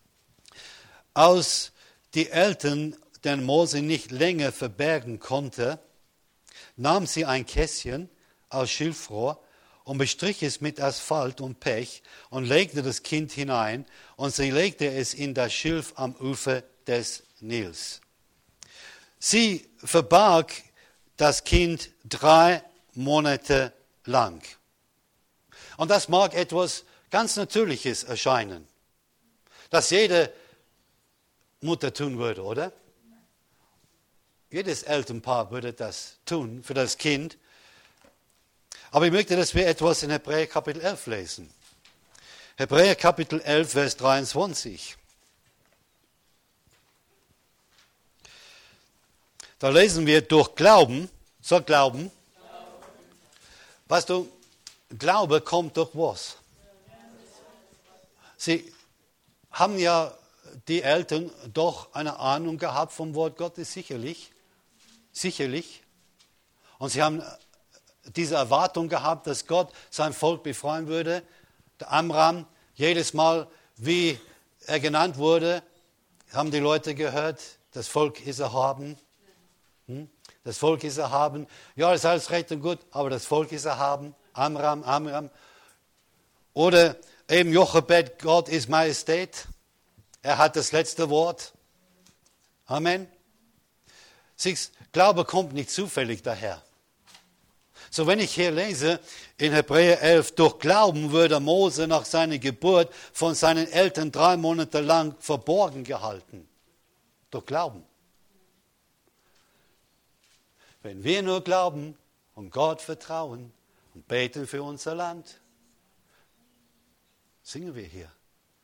Als die Eltern den Mose nicht länger verbergen konnte, nahm sie ein Kästchen aus Schilfrohr und bestrich es mit Asphalt und Pech und legte das Kind hinein und sie legte es in das Schilf am Ufer des Nils. Sie verbarg das Kind 3 Monate lang. Und das mag etwas ganz Natürliches erscheinen, das jede Mutter tun würde, oder? Jedes Elternpaar würde das tun für das Kind. Aber ich möchte, dass wir etwas in Hebräer Kapitel 11 lesen. Hebräer Kapitel 11, Vers 23. Da lesen wir, durch Glauben Sag Glauben. Weißt du, Glaube kommt durch was? Sie haben ja die Eltern doch eine Ahnung gehabt vom Wort Gottes, sicherlich. Sicherlich. Und sie haben diese Erwartung gehabt, dass Gott sein Volk befreien würde. Der Amram, jedes Mal, wie er genannt wurde, haben die Leute gehört, das Volk ist erhaben. Das Volk ist erhaben. Ja, das ist alles recht und gut, aber das Volk ist erhaben. Amram, Amram. Oder eben Jochebed, Gott ist Majestät. Er hat das letzte Wort. Amen. Siehst, Glaube kommt nicht zufällig daher. So, wenn ich hier lese in Hebräer 11, durch Glauben wurde Mose nach seiner Geburt von seinen Eltern 3 Monate lang verborgen gehalten. Durch Glauben. Wenn wir nur glauben und Gott vertrauen und beten für unser Land, singen wir hier.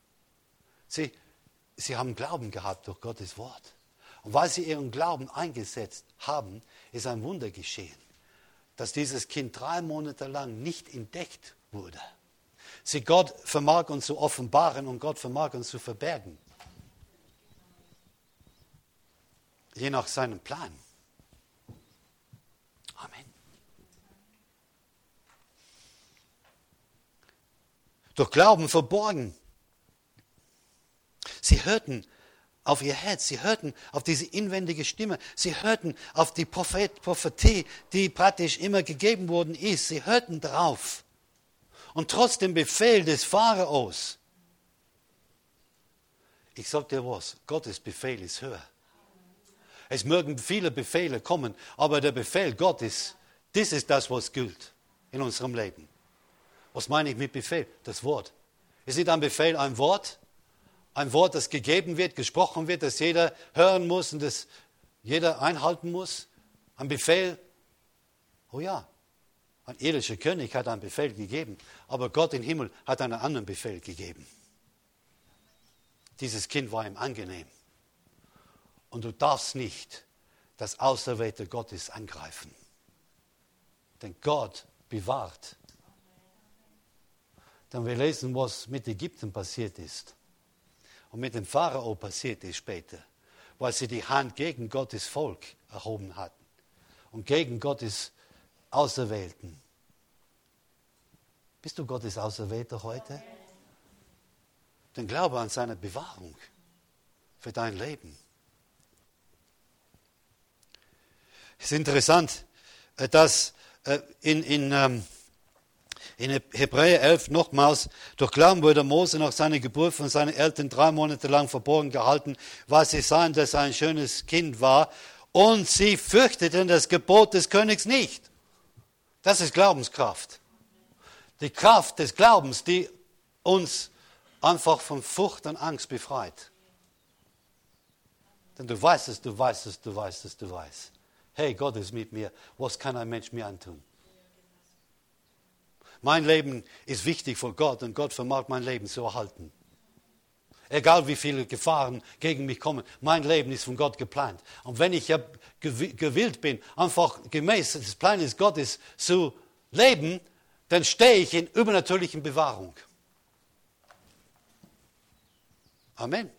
Sie haben Glauben gehabt durch Gottes Wort. Und weil sie ihren Glauben eingesetzt haben, ist ein Wunder geschehen, dass dieses Kind 3 Monate lang nicht entdeckt wurde. Gott vermag uns zu offenbaren und Gott vermag uns zu verbergen. Je nach seinem Plan. Amen. Durch Glauben verborgen. Sie hörten auf ihr Herz, sie hörten auf diese inwendige Stimme, sie hörten auf die Prophetie, die praktisch immer gegeben worden ist. Sie hörten drauf. Und trotz dem Befehl des Pharaos, ich sage dir was, Gottes Befehl ist höher. Es mögen viele Befehle kommen, aber der Befehl Gottes, das ist das, was gilt in unserem Leben. Was meine ich mit Befehl? Das Wort. Ist nicht ein Befehl ein Wort, das gegeben wird, gesprochen wird, das jeder hören muss und das jeder einhalten muss? Ein Befehl, oh ja, ein irdischer König hat einen Befehl gegeben, aber Gott im Himmel hat einen anderen Befehl gegeben. Dieses Kind war ihm angenehm. Und du darfst nicht das Auserwählte Gottes angreifen. Denn Gott bewahrt. Dann wir lesen, was mit Ägypten passiert ist. Und mit dem Pharao passiert ist später. Weil sie die Hand gegen Gottes Volk erhoben hatten. Und gegen Gottes Auserwählten. Bist du Gottes Auserwählter heute? Dann glaube an seine Bewahrung für dein Leben. Es ist interessant, dass in Hebräer 11 nochmals, durch Glauben wurde Mose nach seiner Geburt von seinen Eltern 3 Monate lang verborgen gehalten, weil sie sahen, dass er ein schönes Kind war. Und sie fürchteten das Gebot des Königs nicht. Das ist Glaubenskraft. Die Kraft des Glaubens, die uns einfach von Furcht und Angst befreit. Denn du weißt es, du weißt es, du weißt es, du weißt. Hey, Gott ist mit mir. Was kann ein Mensch mir antun? Mein Leben ist wichtig für Gott und Gott vermag mein Leben zu erhalten. Egal wie viele Gefahren gegen mich kommen, mein Leben ist von Gott geplant. Und wenn ich ja gewillt bin, einfach gemäß des Planes Gottes zu leben, dann stehe ich in übernatürlichen Bewahrung. Amen.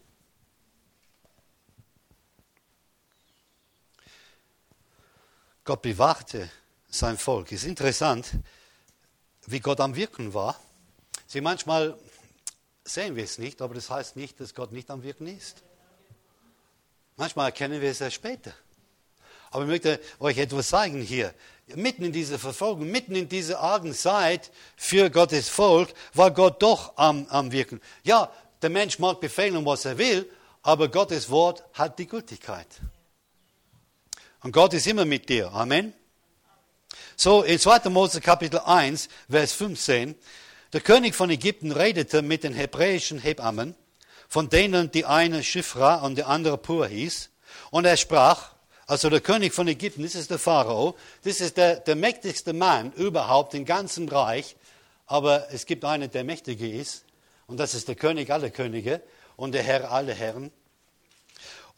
Gott bewahrte sein Volk. Es ist interessant, wie Gott am Wirken war. Manchmal sehen wir es nicht, aber das heißt nicht, dass Gott nicht am Wirken ist. Manchmal erkennen wir es erst später. Aber ich möchte euch etwas zeigen hier. Mitten in dieser Verfolgung, mitten in dieser argen Zeit für Gottes Volk, war Gott doch am Wirken. Ja, der Mensch mag befehlen, was er will, aber Gottes Wort hat die Gültigkeit. Und Gott ist immer mit dir. Amen. So, in 2. Mose Kapitel 1, Vers 15, der König von Ägypten redete mit den hebräischen Hebammen, von denen die eine Shifra und die andere Pur hieß. Und er sprach, also der König von Ägypten, das ist der Pharao, das ist der mächtigste Mann überhaupt im ganzen Reich, aber es gibt einen, der mächtiger ist, und das ist der König aller Könige und der Herr aller Herren.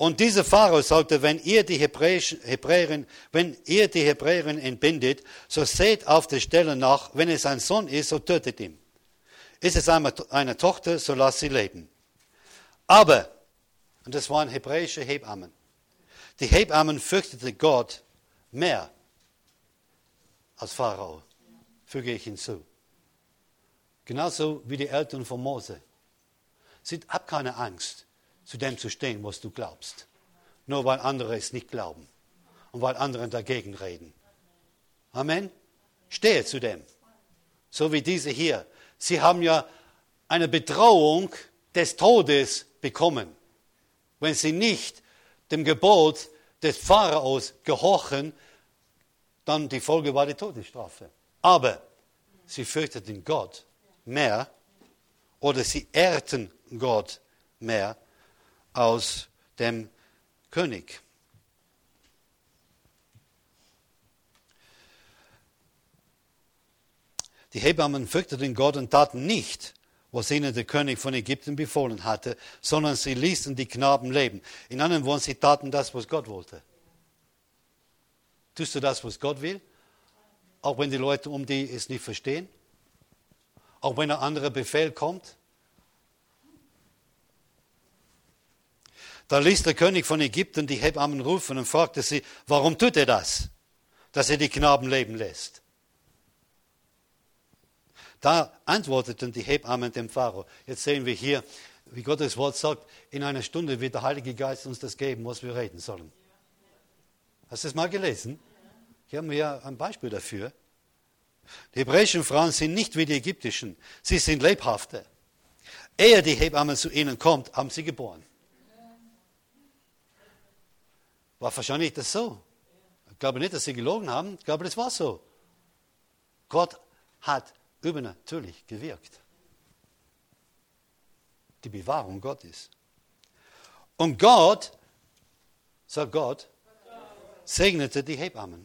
Und dieser Pharao sagte, wenn ihr die Hebräerin entbindet, so seht auf der Stelle nach, wenn es ein Sohn ist, so tötet ihn. Ist es eine Tochter, so lasst sie leben. Aber, und das waren hebräische Hebammen, die Hebammen fürchteten Gott mehr als Pharao, füge ich hinzu. Genauso wie die Eltern von Mose. Hab keine Angst, zu dem zu stehen, was du glaubst. Nur weil andere es nicht glauben und weil andere dagegen reden. Amen. Stehe zu dem. So wie diese hier. Sie haben ja eine Bedrohung des Todes bekommen, wenn sie nicht dem Gebot des Pharaos gehorchen, dann die Folge war die Todesstrafe. Aber sie fürchteten Gott mehr oder sie ehrten Gott mehr als dem König. Die Hebammen fürchteten Gott und taten nicht, was ihnen der König von Ägypten befohlen hatte, sondern sie ließen die Knaben leben. In anderen Worten, sie taten das, was Gott wollte. Tust du das, was Gott will? Auch wenn die Leute um die es nicht verstehen? Auch wenn ein anderer Befehl kommt? Da ließ der König von Ägypten die Hebammen rufen und fragte sie, warum tut er das, dass er die Knaben leben lässt? Da antworteten die Hebammen dem Pharao. Jetzt sehen wir hier, wie Gottes Wort sagt, in einer Stunde wird der Heilige Geist uns das geben, was wir reden sollen. Hast du das mal gelesen? Hier haben wir ja ein Beispiel dafür. Die hebräischen Frauen sind nicht wie die ägyptischen. Sie sind lebhafter. Ehe die Hebamme zu ihnen kommt, haben sie geboren. War wahrscheinlich das so. Ich glaube nicht, dass sie gelogen haben. Ich glaube, das war so. Gott hat übernatürlich gewirkt. Die Bewahrung Gottes. Und Gott, sagt Gott, segnete die Hebammen.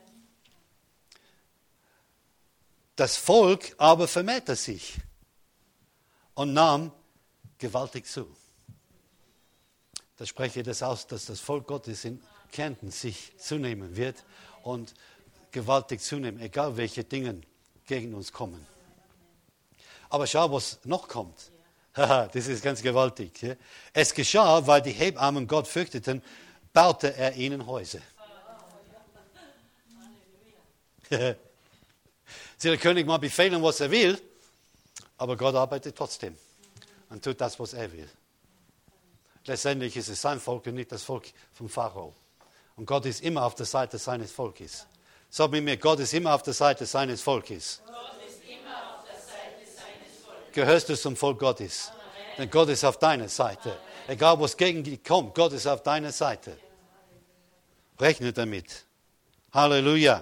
Das Volk aber vermehrte sich und nahm gewaltig zu. Da spreche ich das aus, dass das Volk Gottes in Kärnten sich zunehmen wird und gewaltig zunehmen, egal welche Dinge gegen uns kommen. Aber schau, was noch kommt. Das ist ganz gewaltig. Es geschah, weil die Hebammen Gott fürchteten, baute er ihnen Häuser. Sie, der König mag befehlen, was er will, aber Gott arbeitet trotzdem und tut das, was er will. Letztendlich ist es sein Volk und nicht das Volk vom Pharao. Und Gott ist immer auf der Seite seines Volkes. Sag mit mir, Gott ist immer auf der Seite seines Volkes. Gehörst du zum Volk Gottes? Denn Gott ist auf deiner Seite. Egal, was gegen dich kommt, Gott ist auf deiner Seite. Rechne damit. Halleluja.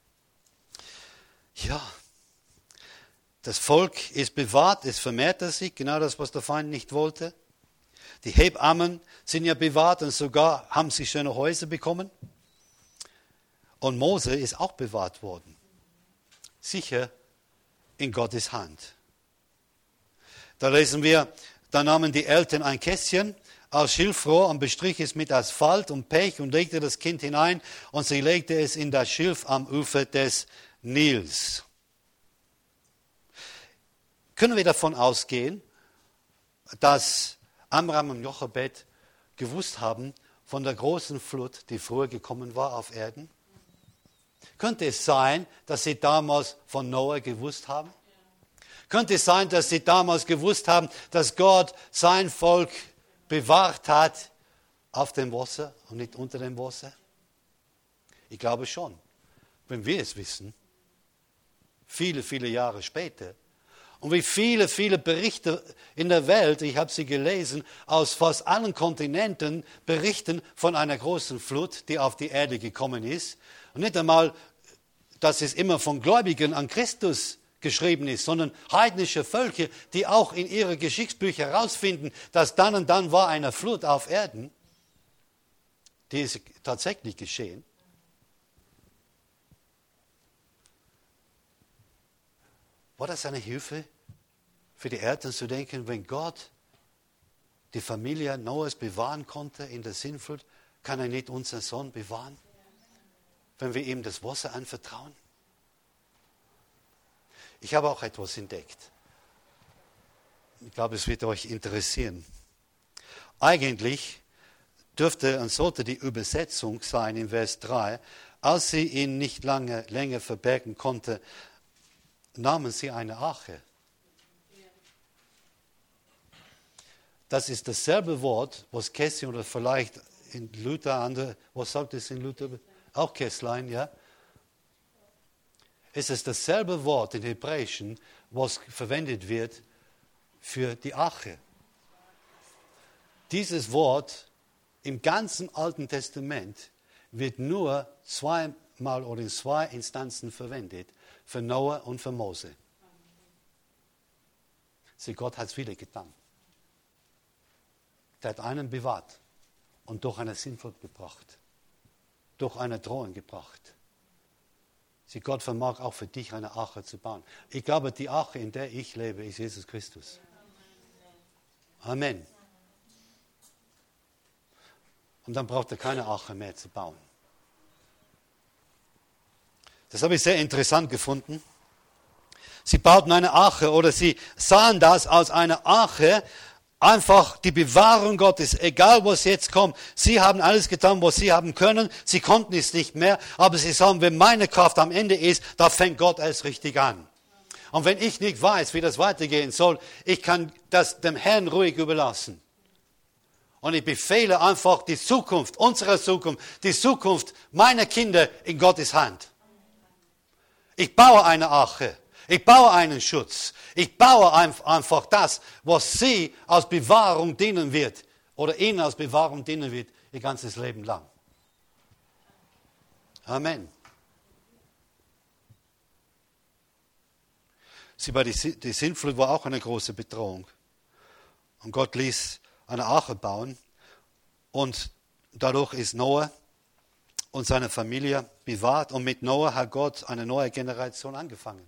Ja, das Volk ist bewahrt, es vermehrte sich, genau das, was der Feind nicht wollte. Die Hebammen sind ja bewahrt und sogar haben sie schöne Häuser bekommen. Und Mose ist auch bewahrt worden. Sicher in Gottes Hand. Da lesen wir, da nahmen die Eltern ein Kästchen aus Schilfrohr und bestrich es mit Asphalt und Pech und legte das Kind hinein und sie legte es in das Schilf am Ufer des Nils. Können wir davon ausgehen, dass Amram und Jochebed gewusst haben von der großen Flut, die früher gekommen war auf Erden? Könnte es sein, dass sie damals von Noah gewusst haben? Könnte es sein, dass sie damals gewusst haben, dass Gott sein Volk bewahrt hat auf dem Wasser und nicht unter dem Wasser? Ich glaube schon. Wenn wir es wissen, viele, viele Jahre später, und wie viele, viele Berichte in der Welt, ich habe sie gelesen, aus fast allen Kontinenten berichten von einer großen Flut, die auf die Erde gekommen ist. Und nicht einmal, dass es immer von Gläubigen an Christus geschrieben ist, sondern heidnische Völker, die auch in ihre Geschichtsbücher herausfinden, dass dann und dann war eine Flut auf Erden. Die ist tatsächlich geschehen. War das eine Hilfe für die Eltern zu denken, wenn Gott die Familie Noahs bewahren konnte in der Sintflut, kann er nicht unseren Sohn bewahren, wenn wir ihm das Wasser anvertrauen? Ich habe auch etwas entdeckt. Ich glaube, es wird euch interessieren. Eigentlich dürfte und sollte die Übersetzung sein in Vers 3, als sie ihn nicht länger verbergen konnte, nahmen sie eine Arche. Das ist dasselbe Wort, was Kästchen oder vielleicht in Luther, was sagt es in Luther? Auch Kästlein, ja? Es ist dasselbe Wort im Hebräischen, was verwendet wird für die Arche. Dieses Wort im ganzen Alten Testament wird nur zweimal oder in zwei Instanzen verwendet, für Noah und für Mose. Sieh, Gott hat es wieder getan. Er hat einen bewahrt und durch eine Sintflut gebracht, durch eine Drohung gebracht. Sieh, Gott vermag auch für dich eine Arche zu bauen. Ich glaube, die Arche, in der ich lebe, ist Jesus Christus. Amen. Und dann braucht er keine Arche mehr zu bauen. Das habe ich sehr interessant gefunden. Sie bauten eine Arche oder sie sahen das als eine Arche, einfach die Bewahrung Gottes, egal was jetzt kommt. Sie haben alles getan, was sie haben können. Sie konnten es nicht mehr, aber sie sagen, wenn meine Kraft am Ende ist, da fängt Gott erst richtig an. Und wenn ich nicht weiß, wie das weitergehen soll, ich kann das dem Herrn ruhig überlassen. Und ich befehle einfach die Zukunft, unsere Zukunft, die Zukunft meiner Kinder in Gottes Hand. Ich baue eine Arche. Ich baue einen Schutz. Ich baue einfach das, was sie als Bewahrung dienen wird oder ihnen als Bewahrung dienen wird, ihr ganzes Leben lang. Amen. Die Sintflut war auch eine große Bedrohung. Und Gott ließ eine Arche bauen und dadurch ist Noah und seine Familie bewahrt und mit Noah hat Gott eine neue Generation angefangen.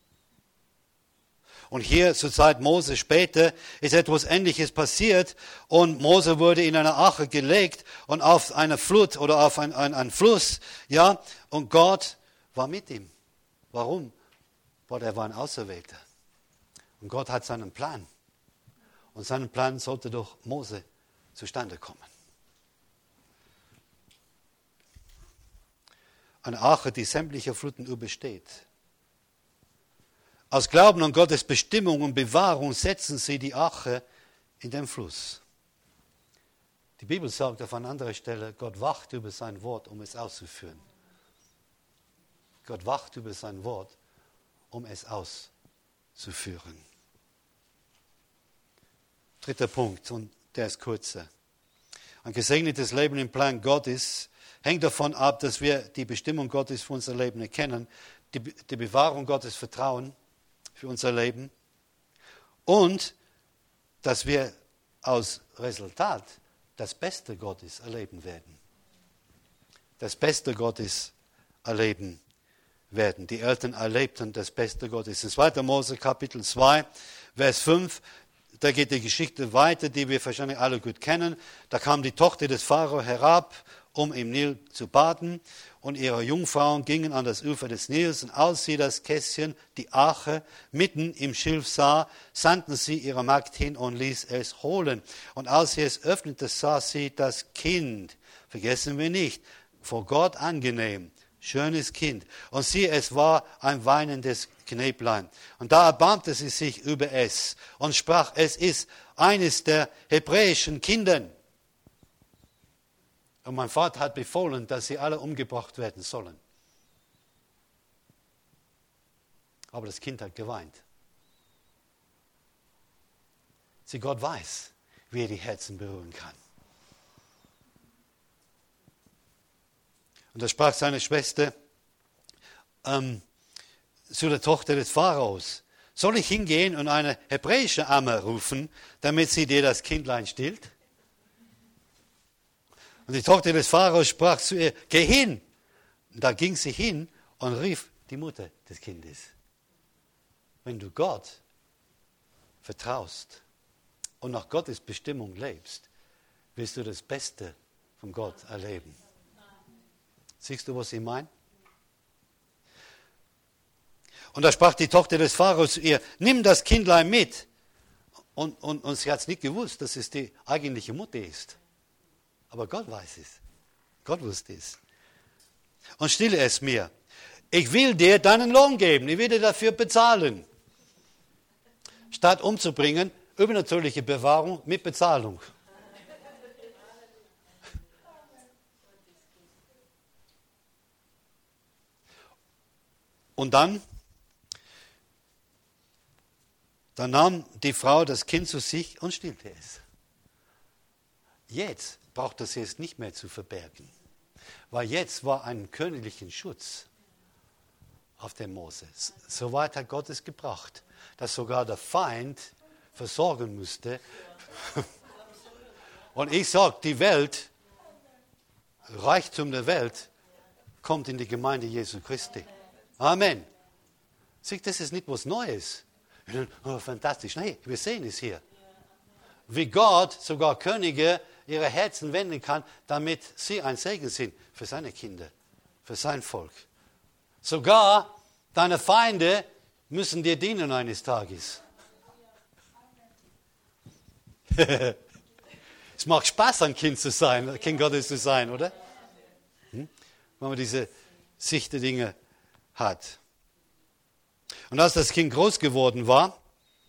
Und hier zur Zeit Mose später ist etwas Ähnliches passiert und Mose wurde in eine Arche gelegt und auf eine Flut oder auf einen Fluss, ja, und Gott war mit ihm. Warum? Weil er war ein Auserwählter. Und Gott hat seinen Plan. Und sein Plan sollte durch Mose zustande kommen. Eine Arche, die sämtliche Fluten übersteht. Aus Glauben an Gottes Bestimmung und Bewahrung setzen sie die Arche in den Fluss. Die Bibel sagt auf einer anderen Stelle, Gott wacht über sein Wort, um es auszuführen. Gott wacht über sein Wort, um es auszuführen. Dritter Punkt, und der ist kurzer. Ein gesegnetes Leben im Plan Gottes hängt davon ab, dass wir die Bestimmung Gottes für unser Leben erkennen, die Bewahrung Gottes vertrauen für unser Leben und dass wir als Resultat das Beste Gottes erleben werden. Das Beste Gottes erleben werden. Die Eltern erlebten das Beste Gottes. In 2. Mose Kapitel 2, Vers 5, da geht die Geschichte weiter, die wir wahrscheinlich alle gut kennen. Da kam die Tochter des Pharao herab, um im Nil zu baden. Und ihre Jungfrauen gingen an das Ufer des Nils. Und als sie das Kästchen, die Arche, mitten im Schilf sah, sandten sie ihre Magd hin und ließ es holen. Und als sie es öffnete, sah sie das Kind. Vergessen wir nicht, vor Gott angenehm, schönes Kind. Und siehe, es war ein weinendes Knäblein. Und da erbarmte sie sich über es und sprach, es ist eines der hebräischen Kindern. Und mein Vater hat befohlen, dass sie alle umgebracht werden sollen. Aber das Kind hat geweint. Sieh, Gott weiß, wie er die Herzen berühren kann. Und da sprach seine Schwester zu der Tochter des Pharaos, soll ich hingehen und eine hebräische Amme rufen, damit sie dir das Kindlein stillt? Und die Tochter des Pharaos sprach zu ihr, geh hin. Und da ging sie hin und rief die Mutter des Kindes. Wenn du Gott vertraust und nach Gottes Bestimmung lebst, wirst du das Beste von Gott erleben. Siehst du, was ich meine? Und da sprach die Tochter des Pharaos zu ihr, nimm das Kindlein mit. Und sie hat es nicht gewusst, dass es die eigentliche Mutter ist. Aber Gott weiß es. Gott wusste es. Und stille es mir. Ich will dir deinen Lohn geben. Ich will dir dafür bezahlen. Statt umzubringen, übernatürliche Bewahrung mit Bezahlung. Und dann nahm die Frau das Kind zu sich und stillte es. Jetzt brauchte sie es nicht mehr zu verbergen, weil jetzt war ein königlicher Schutz auf dem Mose. So weit hat Gott es gebracht, dass sogar der Feind versorgen musste. Und ich sage, die Welt, Reichtum der Welt, kommt in die Gemeinde Jesu Christi. Amen. Sieh, das ist nicht was Neues. Oh, fantastisch. Nein, wir sehen es hier. Wie Gott sogar Könige ihre Herzen wenden kann, damit sie ein Segen sind für seine Kinder, für sein Volk. Sogar deine Feinde müssen dir dienen eines Tages. Es macht Spaß, ein Kind zu sein, ein Kind Gottes zu sein, oder? Wenn man diese Sicht der Dinge hat. Und als das Kind groß geworden war,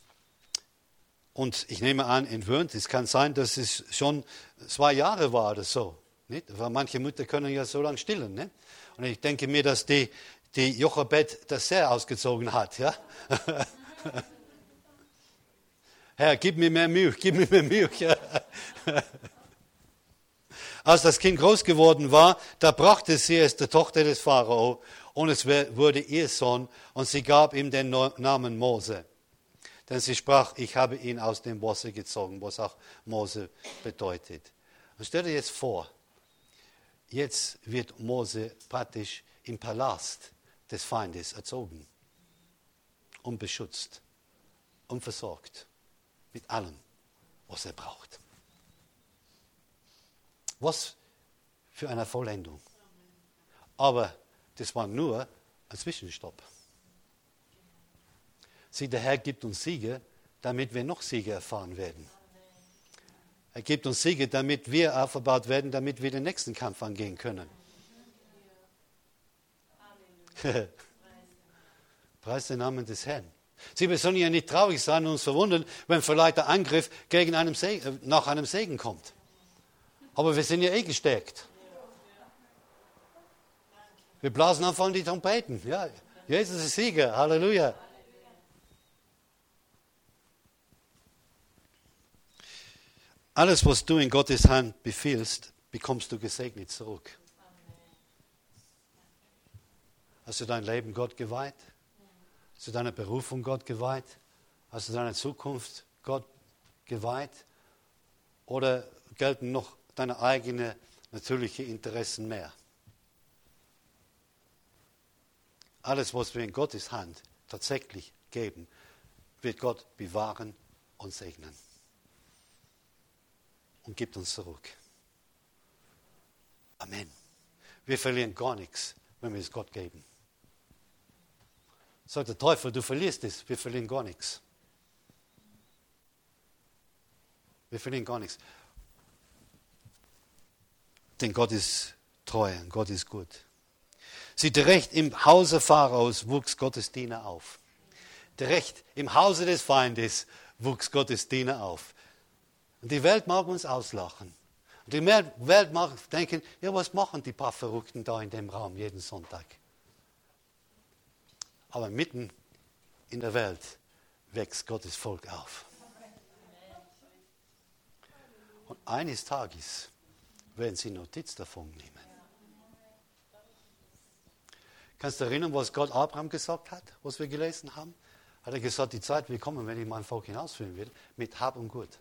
und ich nehme an, entwöhnt, es kann sein, dass es schon 2 Jahre war oder so. Nicht? Weil manche Mütter können ja so lange stillen. Nicht? Und ich denke mir, dass die Jochebed das sehr ausgezogen hat. Ja? Herr, gib mir mehr Milch, gib mir mehr Milch. Ja. Als das Kind groß geworden war, da brachte sie es der Tochter des Pharao und es wurde ihr Sohn und sie gab ihm den Namen Mose. Denn sie sprach, ich habe ihn aus dem Wasser gezogen, was auch Mose bedeutet. Und stell dir jetzt vor, jetzt wird Mose praktisch im Palast des Feindes erzogen und beschützt und versorgt mit allem, was er braucht. Was für eine Vollendung. Aber das war nur ein Zwischenstopp. Sieh, der Herr gibt uns Siege, damit wir noch Siege erfahren werden. Er gibt uns Siege, damit wir aufgebaut werden, damit wir den nächsten Kampf angehen können. Preis den Namen des Herrn. Sie, wir sollen ja nicht traurig sein und uns verwundern, wenn vielleicht der Angriff nach einem Segen kommt. Aber wir sind ja gestärkt. Wir blasen einfach in die Trompeten. Ja, Jesus ist Sieger. Halleluja. Alles, was du in Gottes Hand befiehlst, bekommst du gesegnet zurück. Hast du dein Leben Gott geweiht? Hast du deine Berufung Gott geweiht? Hast du deine Zukunft Gott geweiht? Oder gelten noch deine eigenen natürlichen Interessen mehr? Alles, was wir in Gottes Hand tatsächlich geben, wird Gott bewahren und segnen. Und gibt uns zurück. Amen. Wir verlieren gar nichts, wenn wir es Gott geben. Sagt der Teufel, du verlierst es, wir verlieren gar nichts. Wir verlieren gar nichts. Denn Gott ist treu und Gott ist gut. Sieh, direkt im Hause Pharaos wuchs Gottes Diener auf. Direkt im Hause des Feindes wuchs Gottes Diener auf. Und die Welt mag uns auslachen. Und die Welt mag denken, ja, was machen die paar Verrückten da in dem Raum jeden Sonntag? Aber mitten in der Welt wächst Gottes Volk auf. Und eines Tages werden sie Notiz davon nehmen. Kannst du dich erinnern, was Gott Abraham gesagt hat, was wir gelesen haben? Hat er gesagt, die Zeit wird kommen, wenn ich mein Volk hinausführen will, mit Hab und Gut.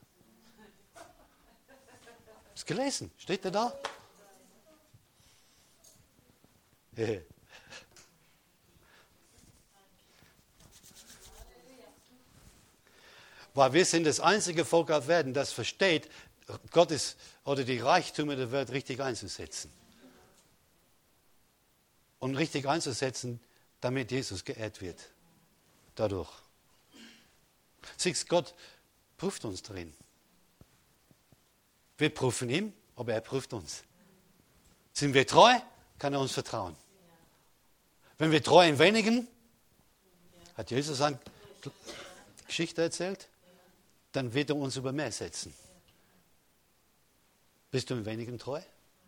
Hast du gelesen? Steht er da? Weil wir sind das einzige Volk auf Erden, das versteht, Gottes oder die Reichtümer der Welt richtig einzusetzen. Und richtig einzusetzen, damit Jesus geehrt wird. Dadurch. Siehst, Gott prüft uns drin. Wir prüfen ihn, aber er prüft uns. Sind wir treu, kann er uns vertrauen. Wenn wir treu in wenigen, hat Jesus eine Geschichte erzählt, dann wird er uns über mehr setzen. Bist du in wenigen treu?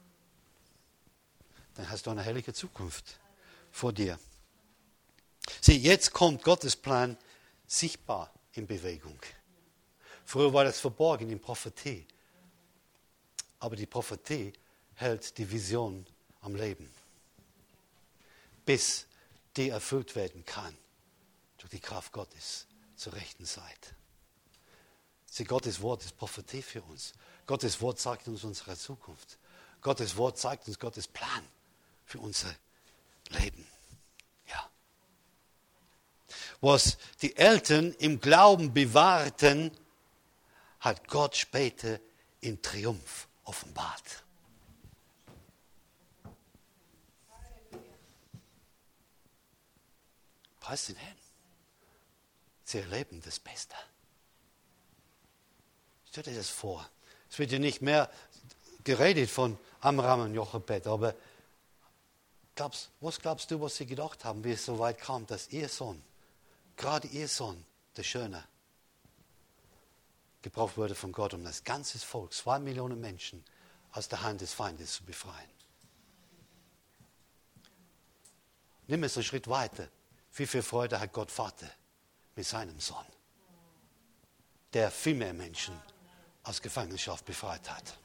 Dann hast du eine herrliche Zukunft vor dir. Sieh, jetzt kommt Gottes Plan sichtbar in Bewegung. Früher war das verborgen in Prophetie. Aber die Prophetie hält die Vision am Leben. Bis die erfüllt werden kann. Durch die Kraft Gottes zur rechten Zeit. Sieh, Gottes Wort ist Prophetie für uns. Gottes Wort zeigt uns unsere Zukunft. Gottes Wort zeigt uns Gottes Plan für unser Leben. Ja. Was die Eltern im Glauben bewahrten, hat Gott später in Triumph offenbart. Preis den Herrn. Sie erleben das Beste. Stell dir das vor. Es wird ja nicht mehr geredet von Amram und Jochebed, aber was glaubst du, was sie gedacht haben, wie es so weit kam, dass ihr Sohn, gerade ihr Sohn, der Schöne, gebraucht wurde von Gott, um das ganze Volk, 2 Millionen Menschen, aus der Hand des Feindes zu befreien. Nimm es einen Schritt weiter. Wie viel Freude hat Gott Vater mit seinem Sohn, der viel mehr Menschen aus Gefangenschaft befreit hat.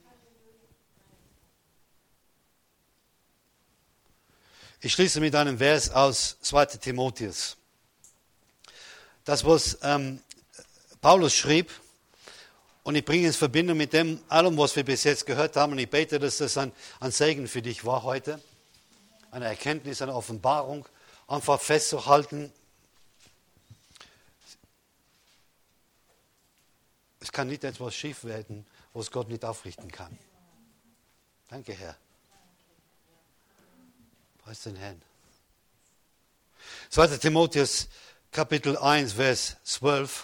Ich schließe mit einem Vers aus 2. Timotheus. Das, was Paulus schrieb, und ich bringe es in Verbindung mit dem, allem, was wir bis jetzt gehört haben, und ich bete, dass das ein Segen für dich war heute, eine Erkenntnis, eine Offenbarung, einfach festzuhalten. Es kann nicht etwas schief werden, was Gott nicht aufrichten kann. Danke, Herr. Preis den Herrn. 2. Timotheus, Kapitel 1, Vers 12.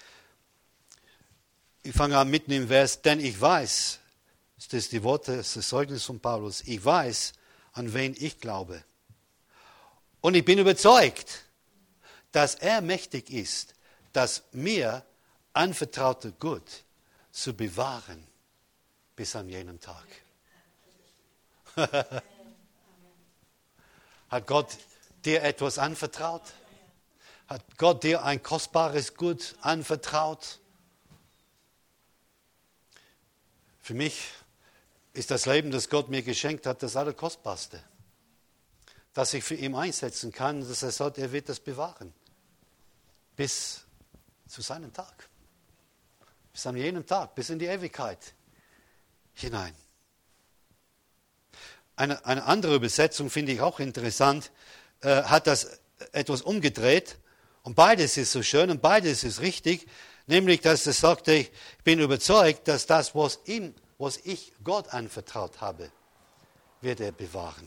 Ich fange an mitten im Vers, denn ich weiß, das ist die Worte, das ist das Zeugnis von Paulus, ich weiß, an wen ich glaube. Und ich bin überzeugt, dass er mächtig ist, das mir anvertraute Gut zu bewahren bis an jenem Tag. Hat Gott dir etwas anvertraut? Hat Gott dir ein kostbares Gut anvertraut? Für mich ist das Leben, das Gott mir geschenkt hat, das Allerkostbarste. Dass ich für ihn einsetzen kann, dass er sagt, er wird das bewahren. Bis zu seinem Tag. Bis an jenem Tag, bis in die Ewigkeit hinein. Eine andere Übersetzung finde ich auch interessant, hat das etwas umgedreht. Und beides ist so schön und beides ist richtig. Nämlich, dass es sagte, ich bin überzeugt, dass das, was ich Gott anvertraut habe, wird er bewahren.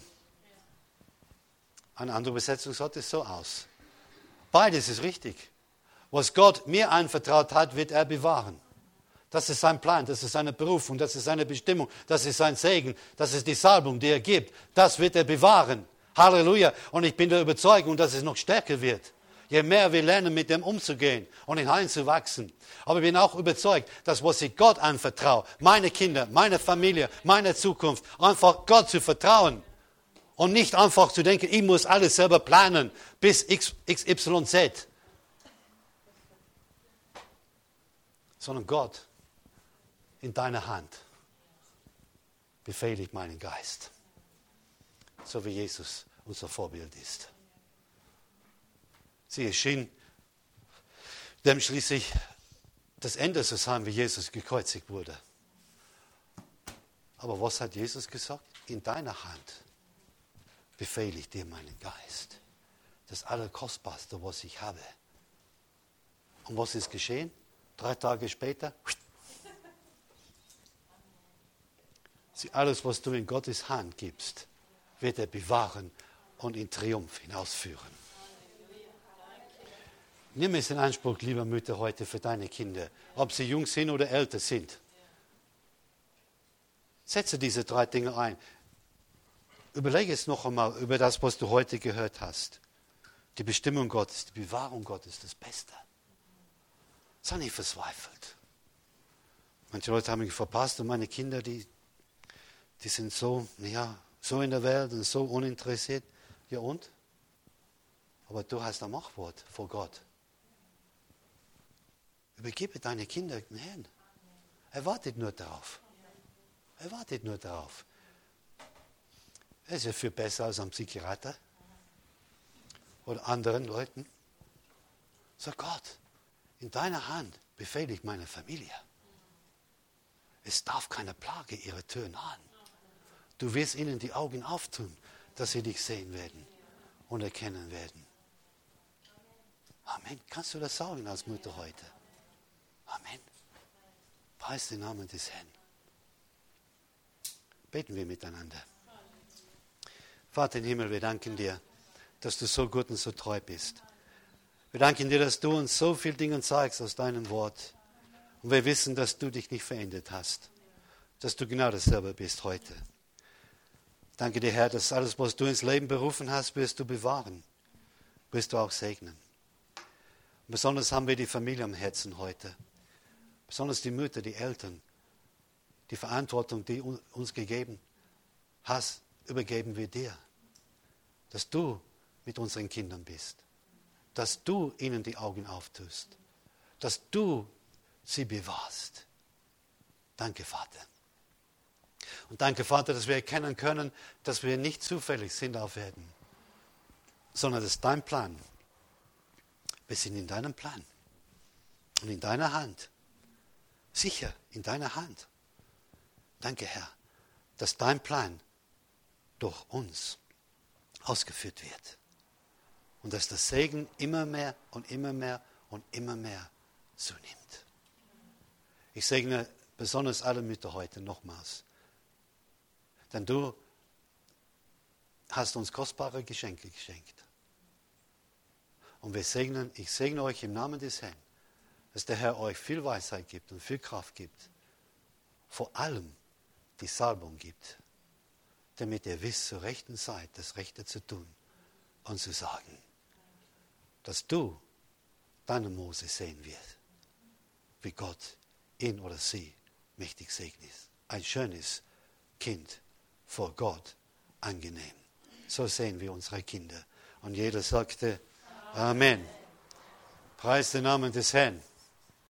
Eine andere Übersetzung sagt es so aus. Beides ist richtig. Was Gott mir anvertraut hat, wird er bewahren. Das ist sein Plan, das ist seine Berufung, das ist seine Bestimmung, das ist sein Segen, das ist die Salbung, die er gibt. Das wird er bewahren. Halleluja. Und ich bin der Überzeugung, dass es noch stärker wird. Je mehr wir lernen, mit dem umzugehen und hineinzuwachsen. Aber ich bin auch überzeugt, dass was ich Gott anvertraue, meine Kinder, meine Familie, meine Zukunft, einfach Gott zu vertrauen. Und nicht einfach zu denken, ich muss alles selber planen bis XYZ. Sondern Gott, in deiner Hand befehle ich meinen Geist. So wie Jesus unser Vorbild ist. Sie schien dem schließlich das Ende zu sein, wie Jesus gekreuzigt wurde. Aber was hat Jesus gesagt? In deiner Hand befehle ich dir meinen Geist. Das Allerkostbarste, was ich habe. Und was ist geschehen? 3 Tage später, alles, was du in Gottes Hand gibst, wird er bewahren und in Triumph hinausführen. Nimm es in Anspruch, liebe Mütter, heute für deine Kinder, ob sie jung sind oder älter sind. Setze diese 3 Dinge ein. Überlege es noch einmal über das, was du heute gehört hast. Die Bestimmung Gottes, die Bewahrung Gottes, das Beste. Sei nicht verzweifelt. Manche Leute haben mich verpasst und meine Kinder, die sind so, so in der Welt und so uninteressiert. Ja und? Aber du hast ein Machtwort vor Gott. Übergebe deine Kinder dem Herrn. Er wartet nur darauf. Er wartet nur darauf. Er ist ja viel besser als ein Psychiater oder anderen Leuten. Sag Gott, in deiner Hand befehle ich meine Familie. Es darf keine Plage ihre Tür nahen. Du wirst ihnen die Augen auftun, dass sie dich sehen werden und erkennen werden. Amen. Kannst du das sagen als Mutter heute? Amen. Preis den Namen des Herrn. Beten wir miteinander. Vater im Himmel, wir danken dir, dass du so gut und so treu bist. Wir danken dir, dass du uns so viele Dinge zeigst aus deinem Wort. Und wir wissen, dass du dich nicht verändert hast. Dass du genau dasselbe bist heute. Danke dir, Herr, dass alles, was du ins Leben berufen hast, wirst du bewahren. Wirst du auch segnen. Und besonders haben wir die Familie am Herzen heute. Besonders die Mütter, die Eltern. Die Verantwortung, die uns gegeben hast, übergeben wir dir. Dass du mit unseren Kindern bist. Dass du ihnen die Augen auftust. Dass du sie bewahrst. Danke, Vater. Und danke, Vater, dass wir erkennen können, dass wir nicht zufällig sind auf Erden, sondern das ist dein Plan. Wir sind in deinem Plan und in deiner Hand. Sicher, in deiner Hand. Danke, Herr, dass dein Plan durch uns ausgeführt wird. Und dass das Segen immer mehr und immer mehr und immer mehr zunimmt. Ich segne besonders alle Mütter heute nochmals. Denn du hast uns kostbare Geschenke geschenkt. Und ich segne euch im Namen des Herrn, dass der Herr euch viel Weisheit gibt und viel Kraft gibt. Vor allem die Salbung gibt, damit ihr wisst zur rechten Zeit das Rechte zu tun und zu sagen, dass du deine Mose sehen wirst, wie Gott ihn oder sie mächtig segnet. Ein schönes Kind vor Gott angenehm. So sehen wir unsere Kinder. Und jeder sagte Amen. Preis den Namen des Herrn.